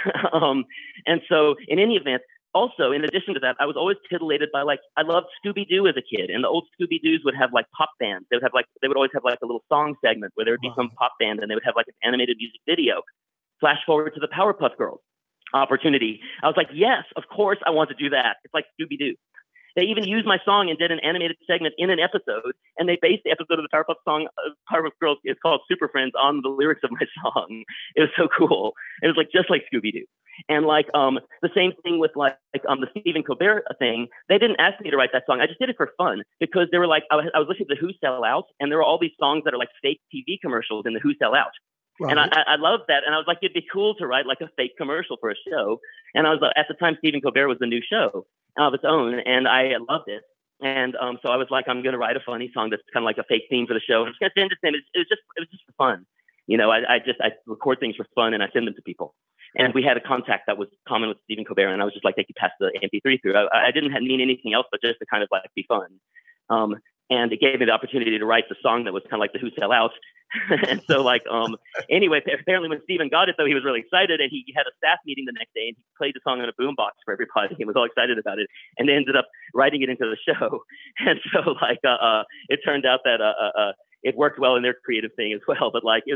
And so in any event, also, in addition to that, I was always titillated by I loved Scooby-Doo as a kid, and the old Scooby-Doos would have pop bands. They would always have a little song segment where there would be some pop band, and they would have an animated music video. Flash forward to the Powerpuff Girls opportunity. I was like, yes, of course I want to do that. It's like Scooby-Doo. They even used my song and did an animated segment in an episode, and they based the episode of the Powerpuff Girls, it's called Super Friends, on the lyrics of my song. It was so cool. It was just like Scooby-Doo. And the same thing with the Stephen Colbert thing. They didn't ask me to write that song. I just did it for fun because they were I was listening to the Who Sell Out, and there were all these songs that are fake TV commercials in the Who Sell Out. Right. And I loved that. And I was like, it'd be cool to write a fake commercial for a show. And I was at the time, Stephen Colbert was the new show of its own, and I loved it. And so I was like, I'm going to write a funny song that's kind of a fake theme for the show. And I'm just going to send it to him. It was just for fun. I record things for fun and I send them to people. And we had a contact that was common with Stephen Colbert, and I was just like, "Take you past the MP3 through." I didn't mean anything else, but just to kind of be fun. And it gave me the opportunity to write the song that was kind of like the Who Sell Out. And so anyway, apparently when Stephen got it, though, he was really excited, and he had a staff meeting the next day, and he played the song on a boombox for everybody. He was all excited about it, and they ended up writing it into the show. And so it turned out that it worked well in their creative thing as well. But I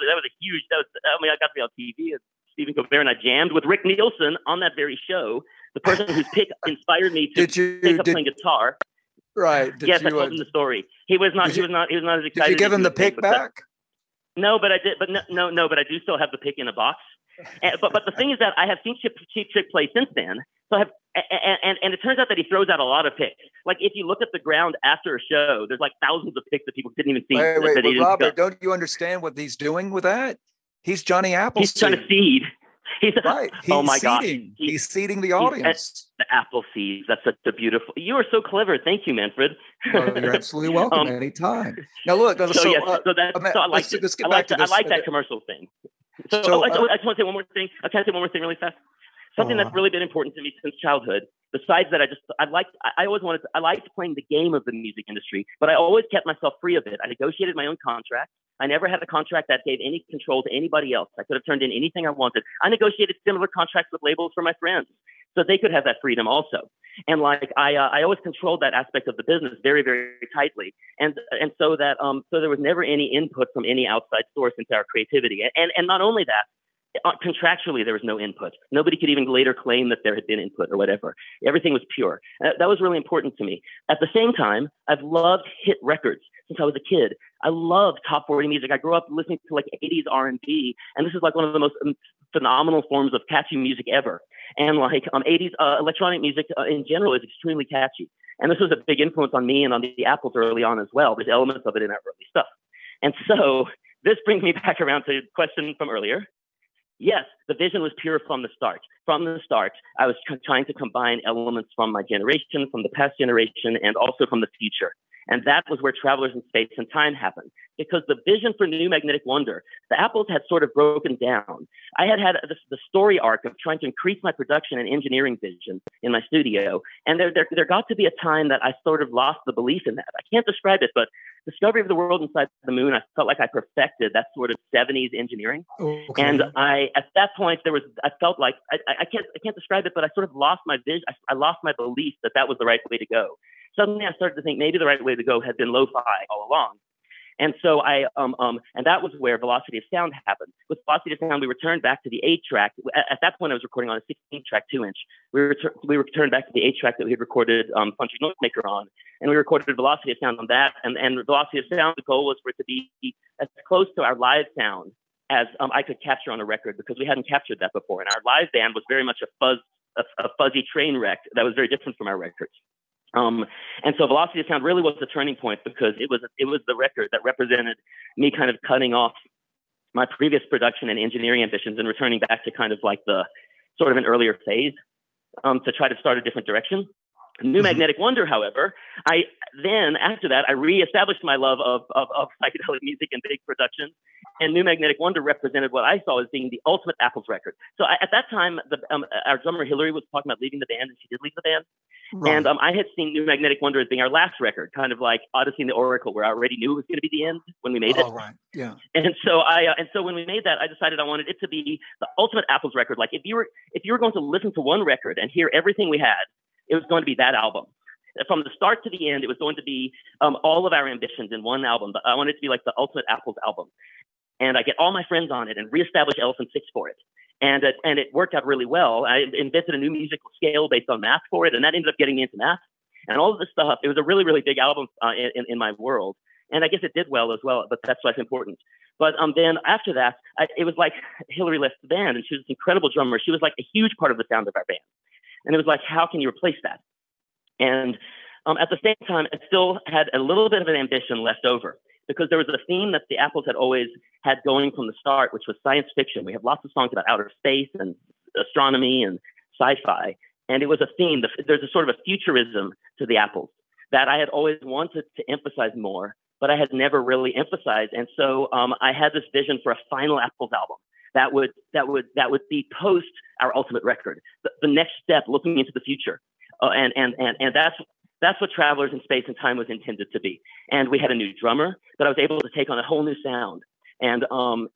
got to be on TV. Stephen Colbert and I jammed with Rick Nielsen on that very show, the person whose pick inspired me to take up playing guitar. Right. Yes, I told him the story. He was not as excited. Did you give him the pick back? No, but I did. But no, but I do still have the pick in a box. But the thing is that I have seen Cheap Trick play since then. So I have, and it turns out that he throws out a lot of picks. If you look at the ground after a show, there's thousands of picks that people didn't even see. Wait, Robert, don't you understand what he's doing with that? He's Johnny Appleseed. He's trying to seed. Right. Oh my God. He's seeding the audience. The Appleseed. That's such a beautiful. You are so clever. Thank you, Manfred. You're absolutely welcome anytime. Now look. I like that commercial thing. I just want to say one more thing. Can I say one more thing really fast? Something that's really been important to me since childhood. Besides that, I liked playing the game of the music industry, but I always kept myself free of it. I negotiated my own contract. I never had a contract that gave any control to anybody else. I could have turned in anything I wanted. I negotiated similar contracts with labels for my friends so they could have that freedom also. And I always controlled that aspect of the business very, very tightly. And so that so there was never any input from any outside source into our creativity. And not only that, contractually, there was no input. Nobody could even later claim that there had been input or whatever. Everything was pure. That was really important to me. At the same time, I've loved hit records since I was a kid. I loved top 40 music. I grew up listening to 80s R&B, and this is one of the most phenomenal forms of catchy music ever. And 80s electronic music in general is extremely catchy. And this was a big influence on me and on the Apples early on as well. There's elements of it in our early stuff. And so this brings me back around to the question from earlier. Yes, the vision was pure from the start. From the start, I was trying to combine elements from my generation, from the past generation, and also from the future. And that was where Travelers in Space and Time happened. Because the vision for New Magnetic Wonder, the Apples had sort of broken down. I had the story arc of trying to increase my production and engineering vision in my studio. And there got to be a time that I sort of lost the belief in that. I can't describe it, but Discovery of the World Inside the Moon, I felt like I perfected that sort of 70s engineering. Okay. And at that point, I felt like, I can't describe it, but I sort of lost my vision. I lost my belief that was the right way to go. Suddenly I started to think maybe the right way to go had been lo-fi all along. And so and that was where Velocity of Sound happened. With Velocity of Sound, we returned back to the 8-track. At that point, I was recording on a 16-track 2-inch. We returned back to the 8-track that we had recorded Country Noisemaker on, and we recorded Velocity of Sound on that. And Velocity of Sound, the goal was for it to be as close to our live sound as I could capture on a record, because we hadn't captured that before. And our live band was very much a fuzzy train wreck that was very different from our records. And so Velocity of Sound really was the turning point, because it was the record that represented me kind of cutting off my previous production and engineering ambitions and returning back to kind of like the sort of an earlier phase, to try to start a different direction. New Magnetic Wonder, however, after that, I reestablished my love of psychedelic music and big production. And New Magnetic Wonder represented what I saw as being the ultimate Apples record. So at that time, our drummer Hillary was talking about leaving the band, and she did leave the band. Right. And I had seen New Magnetic Wonder as being our last record, kind of like Odyssey and the Oracle, where I already knew it was going to be the end when we made it. Oh, right. Yeah. And so when we made that, I decided I wanted it to be the ultimate Apples record. Like if you were going to listen to one record and hear everything we had, it was going to be that album. From the start to the end, it was going to be all of our ambitions in one album. But I wanted it to be like the ultimate Apples album. And I get all my friends on it and reestablish Elephant Six for it. And it worked out really well. I invented a new musical scale based on math for it, and that ended up getting me into math. And all of this stuff, it was a really, really big album in my world. And I guess it did well as well, but that's what's important. But then after that, it was like Hillary left the band, and she was this incredible drummer. She was like a huge part of the sound of our band. And it was like, how can you replace that? And at the same time, it still had a little bit of an ambition left over, because there was a theme that the Apples had always had going from the start, which was science fiction. We have lots of songs about outer space and astronomy and sci-fi. And it was a theme. There's a sort of a futurism to the Apples that I had always wanted to emphasize more, but I had never really emphasized. And so I had this vision for a final Apples album that would be post our ultimate record, the next step, looking into the future. And that's what Travelers in Space and Time was intended to be. And we had a new drummer, but I was able to take on a whole new sound. And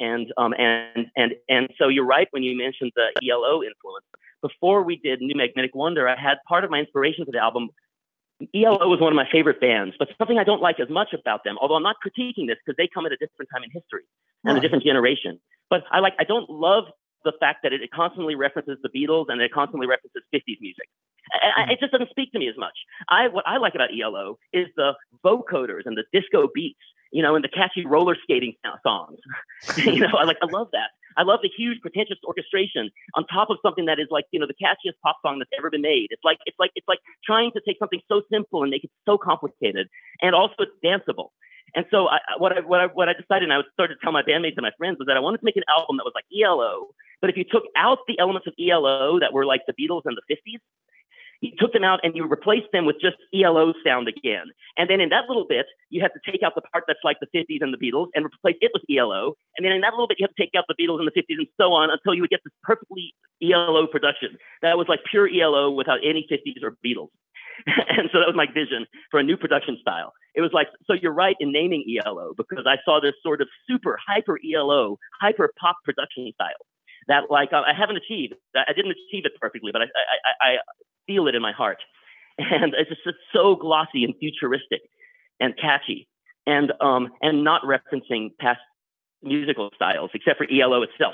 so you're right when you mentioned the ELO influence. Before we did New Magnetic Wonder, I had part of my inspiration for the album. ELO was one of my favorite bands, but something I don't like as much about them, although I'm not critiquing this because they come at a different time in history and a different generation. But I don't love the fact that it constantly references the Beatles and it constantly references 50s music. It just doesn't speak to me as much. What I like about ELO is the vocoders and the disco beats, and the catchy roller skating songs. I love that. I love the huge pretentious orchestration on top of something that is like, the catchiest pop song that's ever been made. It's like trying to take something so simple and make it so complicated, and also it's danceable. And so what I decided, and I started to tell my bandmates and my friends, was that I wanted to make an album that was like ELO, but if you took out the elements of ELO that were like the Beatles and the 50s, you took them out and you replaced them with just ELO sound again. And then in that little bit, you have to take out the part that's like the 50s and the Beatles and replace it with ELO. And then in that little bit, you have to take out the Beatles and the 50s and so on until you would get this perfectly ELO production. That was like pure ELO without any 50s or Beatles. And so that was my vision for a new production style. It was like, so you're right in naming ELO, because I saw this sort of super hyper ELO, hyper pop production style that I haven't achieved. I didn't achieve it perfectly, but I feel it in my heart. And it's just so glossy and futuristic and catchy and not referencing past musical styles except for ELO itself.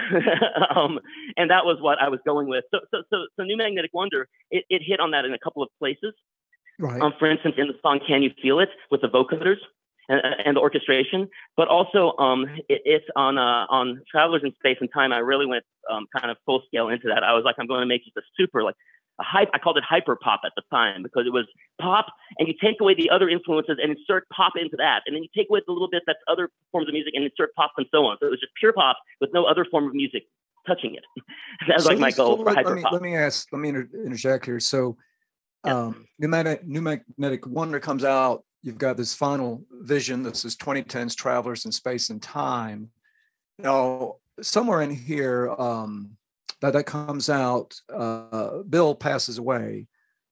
And that was what I was going with. So New Magnetic Wonder, it hit on that in a couple of places. Right. For instance, in the song "Can You Feel It" with the vocoders and the orchestration, but also it's on Travelers in Space and Time. I really went kind of full scale into that. I was like, I'm going to make just a super I called it hyper pop at the time, because it was pop, and you take away the other influences and insert pop into that, and then you take away the little bit that's other forms of music and insert pop and so on. So it was just pure pop with no other form of music touching it. That was my goal for hyper pop. Let me interject here. So New Magnetic Wonder comes out. You've got this final vision. This is 2010's Travelers in Space and Time. Now, somewhere in here, that comes out, Bill passes away.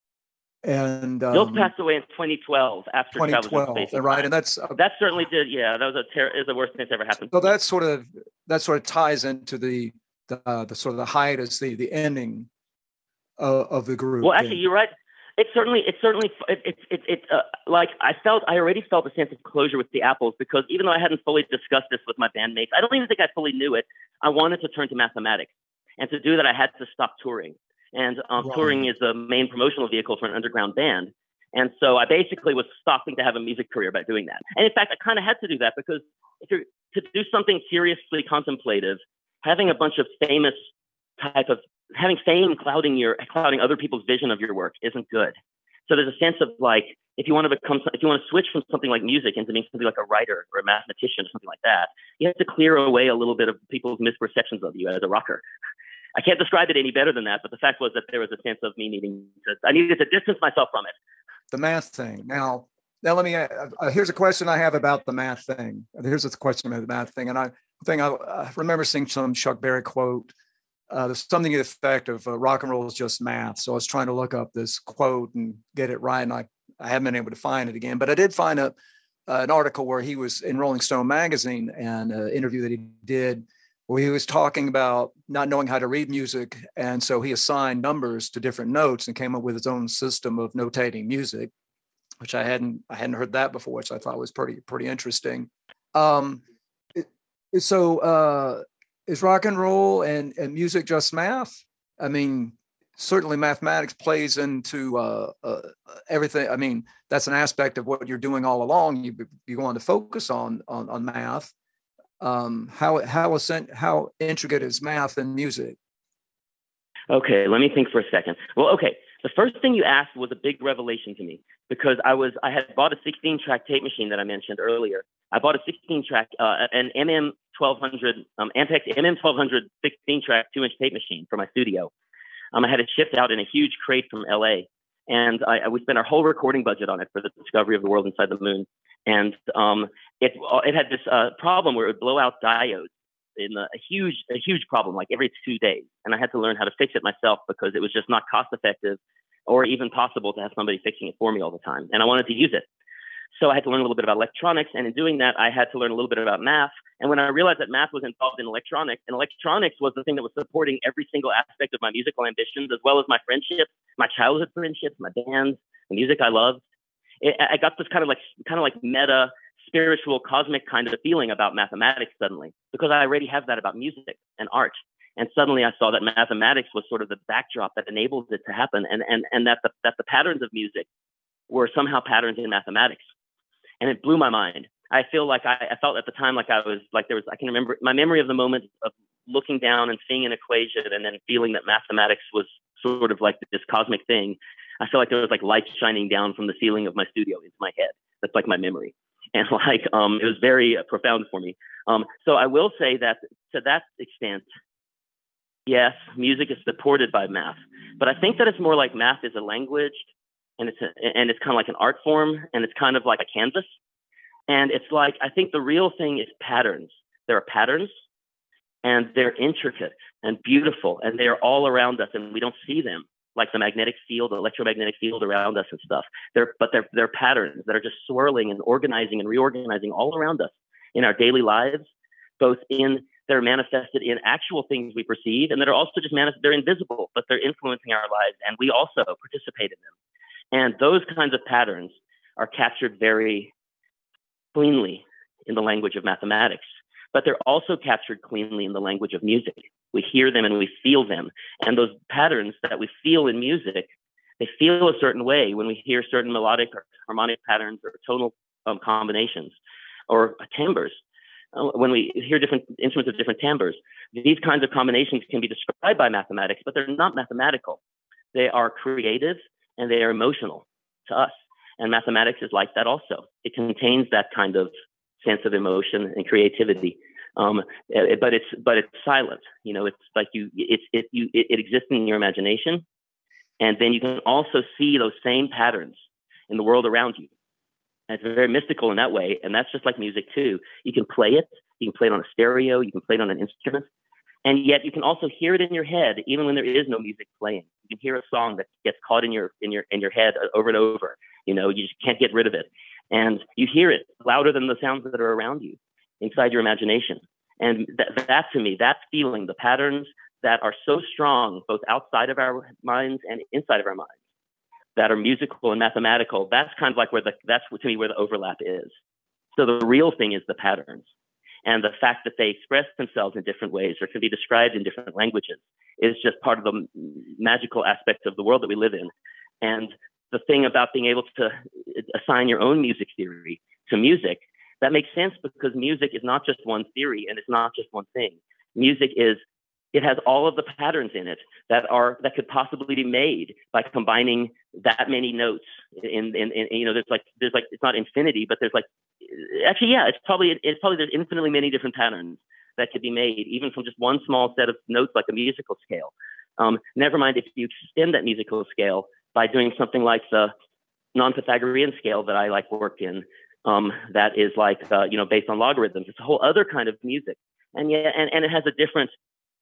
And Bill passed away in 2012 after 2012, Travelers in Space. right? And that certainly did. Yeah, that was is the worst thing that's ever happened. So that sort of ties into the sort of the hiatus, the ending of the group. Well, actually, you're right. Like I already felt a sense of closure with the Apples, because even though I hadn't fully discussed this with my bandmates, I don't even think I fully knew it. I wanted to turn to mathematics, and to do that, I had to stop touring. And touring is the main promotional vehicle for an underground band. And so I basically was stopping to have a music career by doing that. And in fact, I kind of had to do that, because if you're to do something seriously contemplative, having a bunch of having fame clouding other people's vision of your work isn't good. So there's a sense of like, if you want to switch from something like music into being something like a writer or a mathematician or something like that, you have to clear away a little bit of people's misperceptions of you as a rocker. I can't describe it any better than that, but the fact was that there was a sense of me I needed to distance myself from it. The math thing. Now let me, here's a question I have about the math thing. Here's a question about the math thing. And I remember seeing some Chuck Berry quote. There's something to the effect of rock and roll is just math. So I was trying to look up this quote and get it right. And I haven't been able to find it again, but I did find an article where he was in Rolling Stone magazine, and an interview that he did where he was talking about not knowing how to read music. And so he assigned numbers to different notes and came up with his own system of notating music, which I hadn't heard that before, which I thought was pretty interesting. Is rock and roll and music just math? I mean, certainly mathematics plays into everything. I mean, that's an aspect of what you're doing all along. You want to focus on math. How intricate is math and music? Okay, let me think for a second. Well, okay, the first thing you asked was a big revelation to me, because I had bought a 16-track tape machine that I mentioned earlier. I bought a 16-track, an MM1200, Ampex MM1200 16-track 2-inch tape machine for my studio. I had it shipped out in a huge crate from LA, and we spent our whole recording budget on it for the discovery of the world inside the moon. And it had this problem where it would blow out diodes in a huge problem, like every 2 days. And I had to learn how to fix it myself, because it was just not cost effective or even possible to have somebody fixing it for me all the time. And I wanted to use it. So I had to learn a little bit about electronics. And in doing that, I had to learn a little bit about math. And when I realized that math was involved in electronics, and electronics was the thing that was supporting every single aspect of my musical ambitions, as well as my friendships, my childhood friendships, my bands, the music I loved, I got this kind of like meta, spiritual, cosmic kind of feeling about mathematics suddenly, because I already have that about music and art. And suddenly I saw that mathematics was sort of the backdrop that enabled it to happen, and that the patterns of music were somehow patterns in mathematics. And it blew my mind. I feel like I felt at the time like I can remember my memory of the moment of looking down and seeing an equation and then feeling that mathematics was sort of like this cosmic thing. I feel like there was like light shining down from the ceiling of my studio into my head. That's like my memory. And it was very profound for me. So I will say that to that extent, yes, music is supported by math, but I think that it's more like math is a language, and it's kind of like an art form, and it's kind of like a canvas. And it's like, I think the real thing is patterns. There are patterns, and they're intricate and beautiful, and they're all around us, and we don't see them, like the magnetic field, the electromagnetic field around us and stuff. They're patterns that are just swirling and organizing and reorganizing all around us in our daily lives, they're manifested in actual things we perceive, and that are also just they're invisible, but they're influencing our lives, and we also participate in them. And those kinds of patterns are captured very cleanly in the language of mathematics, but they're also captured cleanly in the language of music. We hear them and we feel them. And those patterns that we feel in music, they feel a certain way when we hear certain melodic or harmonic patterns or tonal combinations or timbres. When we hear different instruments of different timbres, these kinds of combinations can be described by mathematics, but they're not mathematical. They are creative and they are emotional to us. And mathematics is like that also. It contains that kind of sense of emotion and creativity. But it's silent. You know, it's like it exists in your imagination. And then you can also see those same patterns in the world around you. And it's very mystical in that way. And that's just like music too. You can play it. You can play it on a stereo. You can play it on an instrument. And yet you can also hear it in your head, even when there is no music playing. You can hear a song that gets caught in your head over and over. You know, you just can't get rid of it. And you hear it louder than the sounds that are around you inside your imagination. And that to me, that feeling, the patterns that are so strong, both outside of our minds and inside of our minds, that are musical and mathematical, that's kind of like that's to me where the overlap is. So the real thing is the patterns. And the fact that they express themselves in different ways or can be described in different languages is just part of the magical aspect of the world that we live in. And the thing about being able to assign your own music theory to music, that makes sense because music is not just one theory and it's not just one thing. Music it has all of the patterns in it that could possibly be made by combining that many notes in there's like it's not infinity, but there's like actually it's probably there's infinitely many different patterns that could be made even from just one small set of notes like a musical scale. Never mind if you extend that musical scale by doing something like the non-Pythagorean scale that I like work in, that is like based on logarithms. It's a whole other kind of music, and it has a different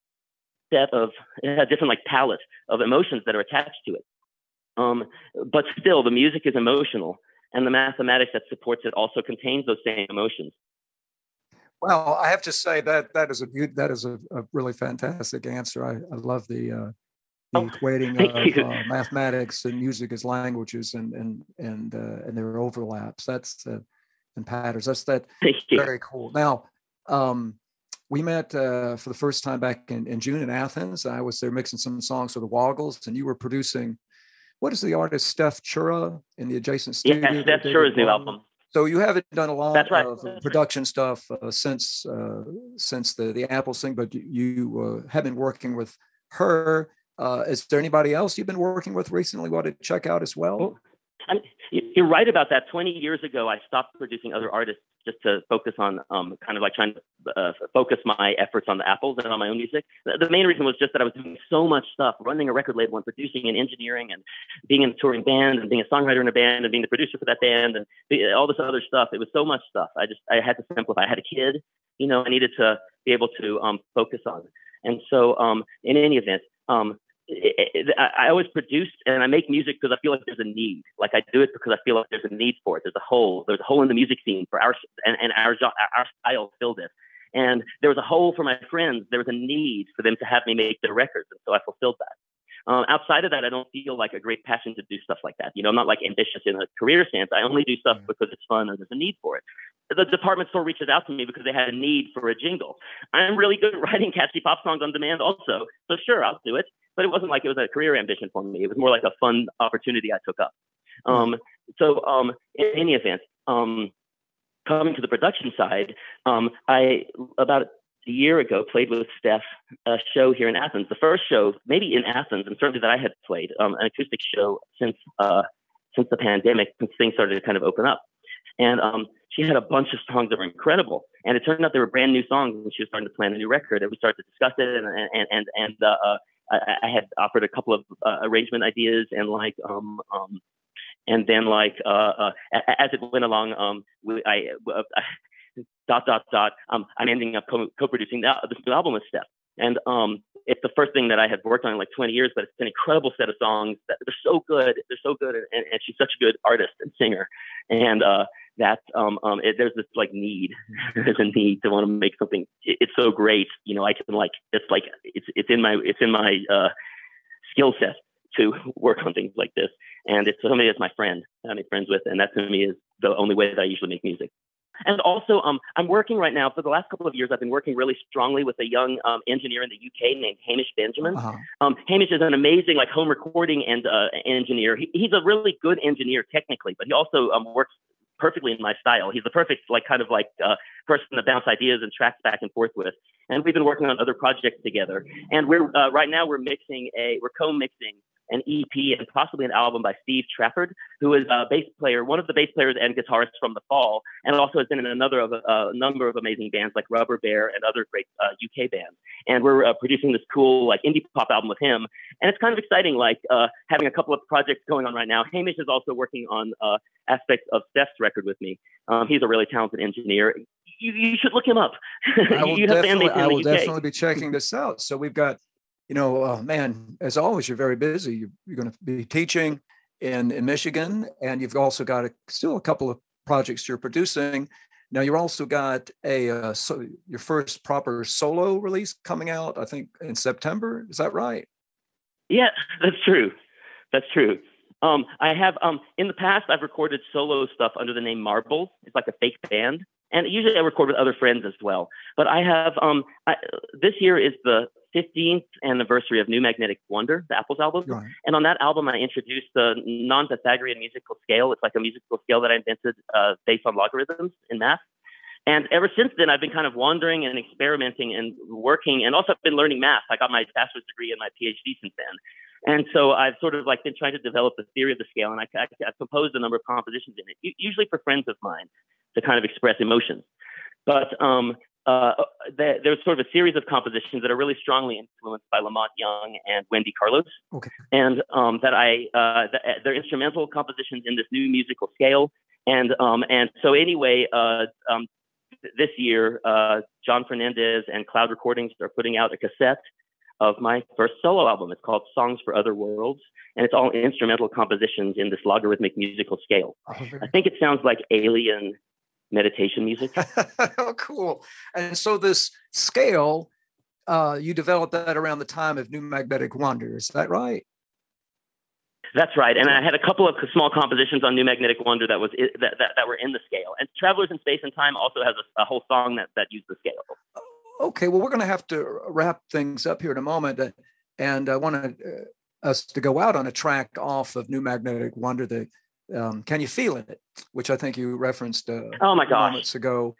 like palette of emotions that are attached to it. But still, the music is emotional, and the mathematics that supports it also contains those same emotions. Well, I have to say that is a really fantastic answer. I love the equating of mathematics and music as languages and their overlaps. That's and patterns. That's very cool. Now, we met for the first time back in June in Athens. I was there mixing some songs for the Woggles, and you were producing. What is the artist Steph Chura in the adjacent studio? Yeah, Steph Chura's new album. So you haven't done a lot of production stuff since the Apples thing, but you have been working with her. Is there anybody else you've been working with recently? Want to check out as well? You're right about that. 20 years ago, I stopped producing other artists just to focus on kind of like trying to focus my efforts on the Apples and on my own music. The main reason was just that I was doing so much stuff, running a record label and producing and engineering and being in a touring band and being a songwriter in a band and being the producer for that band and all this other stuff. It was so much stuff. I had to simplify. I had a kid, I needed to be able to focus on. And so in any event, I always produce and I make music because I feel like there's a need. Like I do it because I feel like there's a need for it. There's a hole in the music scene for our style filled it. And there was a hole for my friends. There was a need for them to have me make their records. And so I fulfilled that. Outside of that, I don't feel like a great passion to do stuff like that. I'm not like ambitious in a career sense. I only do stuff because it's fun or there's a need for it. The department store reaches out to me because they had a need for a jingle. I'm really good at writing catchy pop songs on demand also. So sure, I'll do it. But it wasn't like it was a career ambition for me. It was more like a fun opportunity I took up. So in any event, coming to the production side, I, about a year ago, played with Steph a show here in Athens. The first show, maybe in Athens, and certainly that I had played, an acoustic show since the pandemic, since things started to kind of open up. And she had a bunch of songs that were incredible. And it turned out they were brand new songs, and she was starting to plan a new record. And we started to discuss it, and I had offered a couple of arrangement ideas, and and then as it went along, I'm ending up co-producing this new album with Steph. And it's the first thing that I had worked on in like 20 years, but it's an incredible set of songs that they're so good. They're so good, and she's such a good artist and singer. And there's this like need. There's a need to want to make something. It's so great, I can it's in my skill set to work on things like this. And it's somebody that's my friend that I make friends with, and that to me is the only way that I usually make music. And also, I'm working right now. For the last couple of years, I've been working really strongly with a young engineer in the UK named Hamish Benjamin. Hamish is an amazing home recording and engineer. He's a really good engineer technically, but he also works perfectly in my style. He's the perfect person to bounce ideas and tracks back and forth with. And we've been working on other projects together. And we're right now we're co-mixing an EP and possibly an album by Steve Trafford, who is a bass player, one of the bass players and guitarists from The Fall, and also has been in a number of amazing bands like Rubber Bear and other great UK bands. And we're producing this cool indie pop album with him. And it's kind of exciting, having a couple of projects going on right now. Hamish is also working on aspects of Steph's record with me. He's a really talented engineer. You should look him up. I will definitely be checking this out. So we've got, man, as always, you're very busy. You're going to be teaching in Michigan, and you've also got still a couple of projects you're producing. Now, you've also got your first proper solo release coming out, I think, in September. Is that right? Yeah, that's true. That's true. I have in the past I've recorded solo stuff under the name Marbles. It's like a fake band, and usually I record with other friends as well. But I have this year is the 15th anniversary of New Magnetic Wonder, the Apples album, Right. and on that album I introduced the non-Pythagorean musical scale. It's like a musical scale that I invented based on logarithms in math. And ever since then, I've been kind of wandering and experimenting and working, and also I've been learning math. I got my bachelor's degree and my PhD since then. And so I've sort of like been trying to develop the theory of the scale, and I've composed a number of compositions in it, usually for friends of mine to kind of express emotions. But there's sort of a series of compositions that are really strongly influenced by Lamont Young and Wendy Carlos. Okay. And they're instrumental compositions in this new musical scale. And so anyway, this year, John Fernandez and Cloud Recordings are putting out a cassette of my first solo album. It's called Songs for Other Worlds, and it's all instrumental compositions in this logarithmic musical scale. I think it sounds like alien meditation music. Oh, cool. And so this scale, you developed that around the time of New Magnetic Wonder. Is that right? That's right. And I had a couple of small compositions on New Magnetic Wonder that were in the scale. And Travelers in Space and Time also has a whole song that used the scale. Okay, well, we're going to have to wrap things up here in a moment. And I want us to go out on a track off of New Magnetic Wonder, the Can You Feel It, which I think you referenced oh my gosh. moments ago.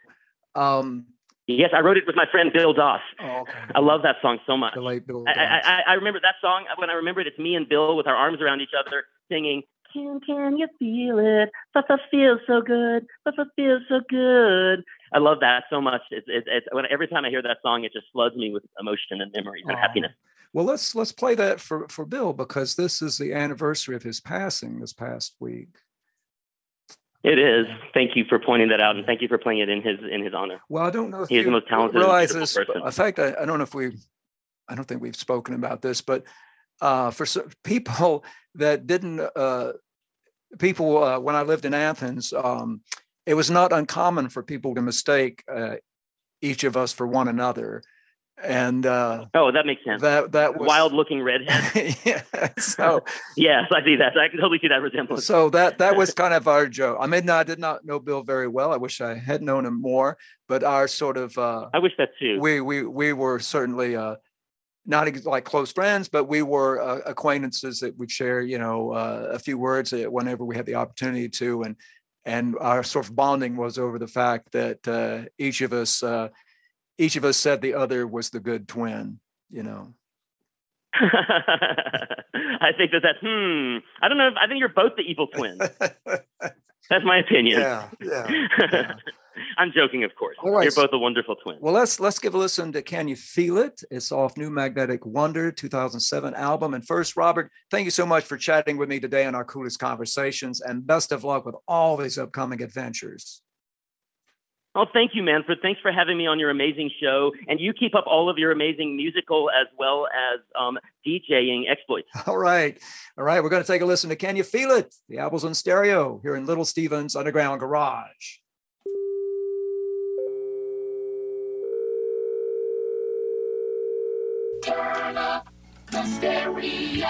Yes, I wrote it with my friend Bill Doss. Oh, okay. I love that song so much. The late Bill Doss. I remember that song. When I remember it, it's me and Bill with our arms around each other singing, Can you feel it? Feels so good. Feels so good. I love that so much. Every time I hear that song, it just floods me with emotion and memories and happiness. Well, let's play that for Bill, because this is the anniversary of his passing this past week. It is. Thank you for pointing that out, and thank you for playing it in his honor. Well, I don't know if he is the most talented realize and this. person. In fact, I don't know if I don't think we've spoken about this, but for people that didn't, when I lived in Athens, it was not uncommon for people to mistake each of us for one another. And that makes sense. That was wild looking redhead. Yeah. So yes, I see that. I can totally see that resemblance. So that was kind of our joke. I mean, I did not know Bill very well. I wish I had known him more. But our sort of I wish that too. We were certainly not like close friends, but we were acquaintances that would share, a few words whenever we had the opportunity to, and our sort of bonding was over the fact that each of us said the other was the good twin, I think that's I don't know. I think you're both the evil twins. That's my opinion. Yeah. I'm joking, of course. All right. You're both a wonderful twin. Well, let's give a listen to Can You Feel It? It's off New Magnetic Wonder 2007 album. And first, Robert, thank you so much for chatting with me today on our Coolest Conversations, and best of luck with all these upcoming adventures. Oh, thank you, Manfred. Thanks for having me on your amazing show. And you keep up all of your amazing musical as well as DJing exploits. All right. We're going to take a listen to Can You Feel It? The Apples in Stereo here in Little Steven's Underground Garage. Turn up the stereo.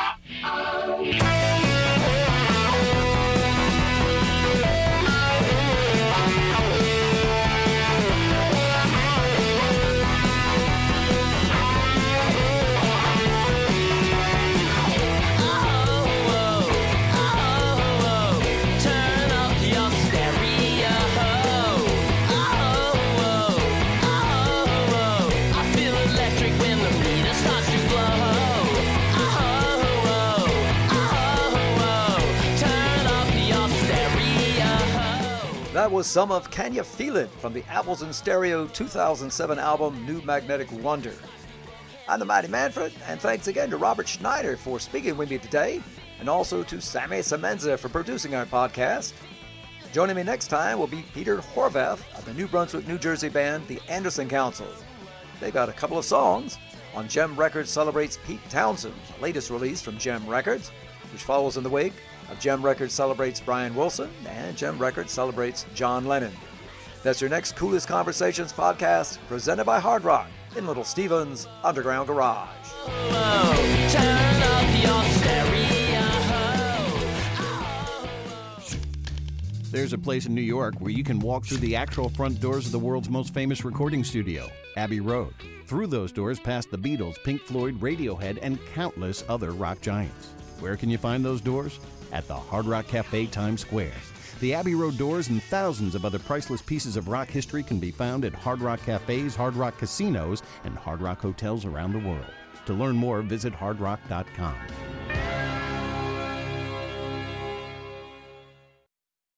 That was some of Can You Feel It from the Apples in Stereo 2007 album New Magnetic Wonder. I'm the Mighty Manfred, and thanks again to Robert Schneider for speaking with me today, and also to Sammy Semenza for producing our podcast. Joining me next time will be Peter Horvath of the New Brunswick, New Jersey band The Anderson Council. They got a couple of songs. On Gem Records celebrates Pete Townsend, the latest release from Gem Records, which follows in the wake of Gem Records celebrates Brian Wilson, and Gem Records celebrates John Lennon. That's your next Coolest Conversations podcast, presented by Hard Rock in Little Steven's Underground Garage. Turn up your stereo. There's a place in New York where you can walk through the actual front doors of the world's most famous recording studio, Abbey Road. Through those doors past the Beatles, Pink Floyd, Radiohead, and countless other rock giants. Where can you find those doors? At the Hard Rock Cafe, Times Square. The Abbey Road doors and thousands of other priceless pieces of rock history can be found at Hard Rock Cafes, Hard Rock Casinos, and Hard Rock hotels around the world. To learn more, visit hardrock.com.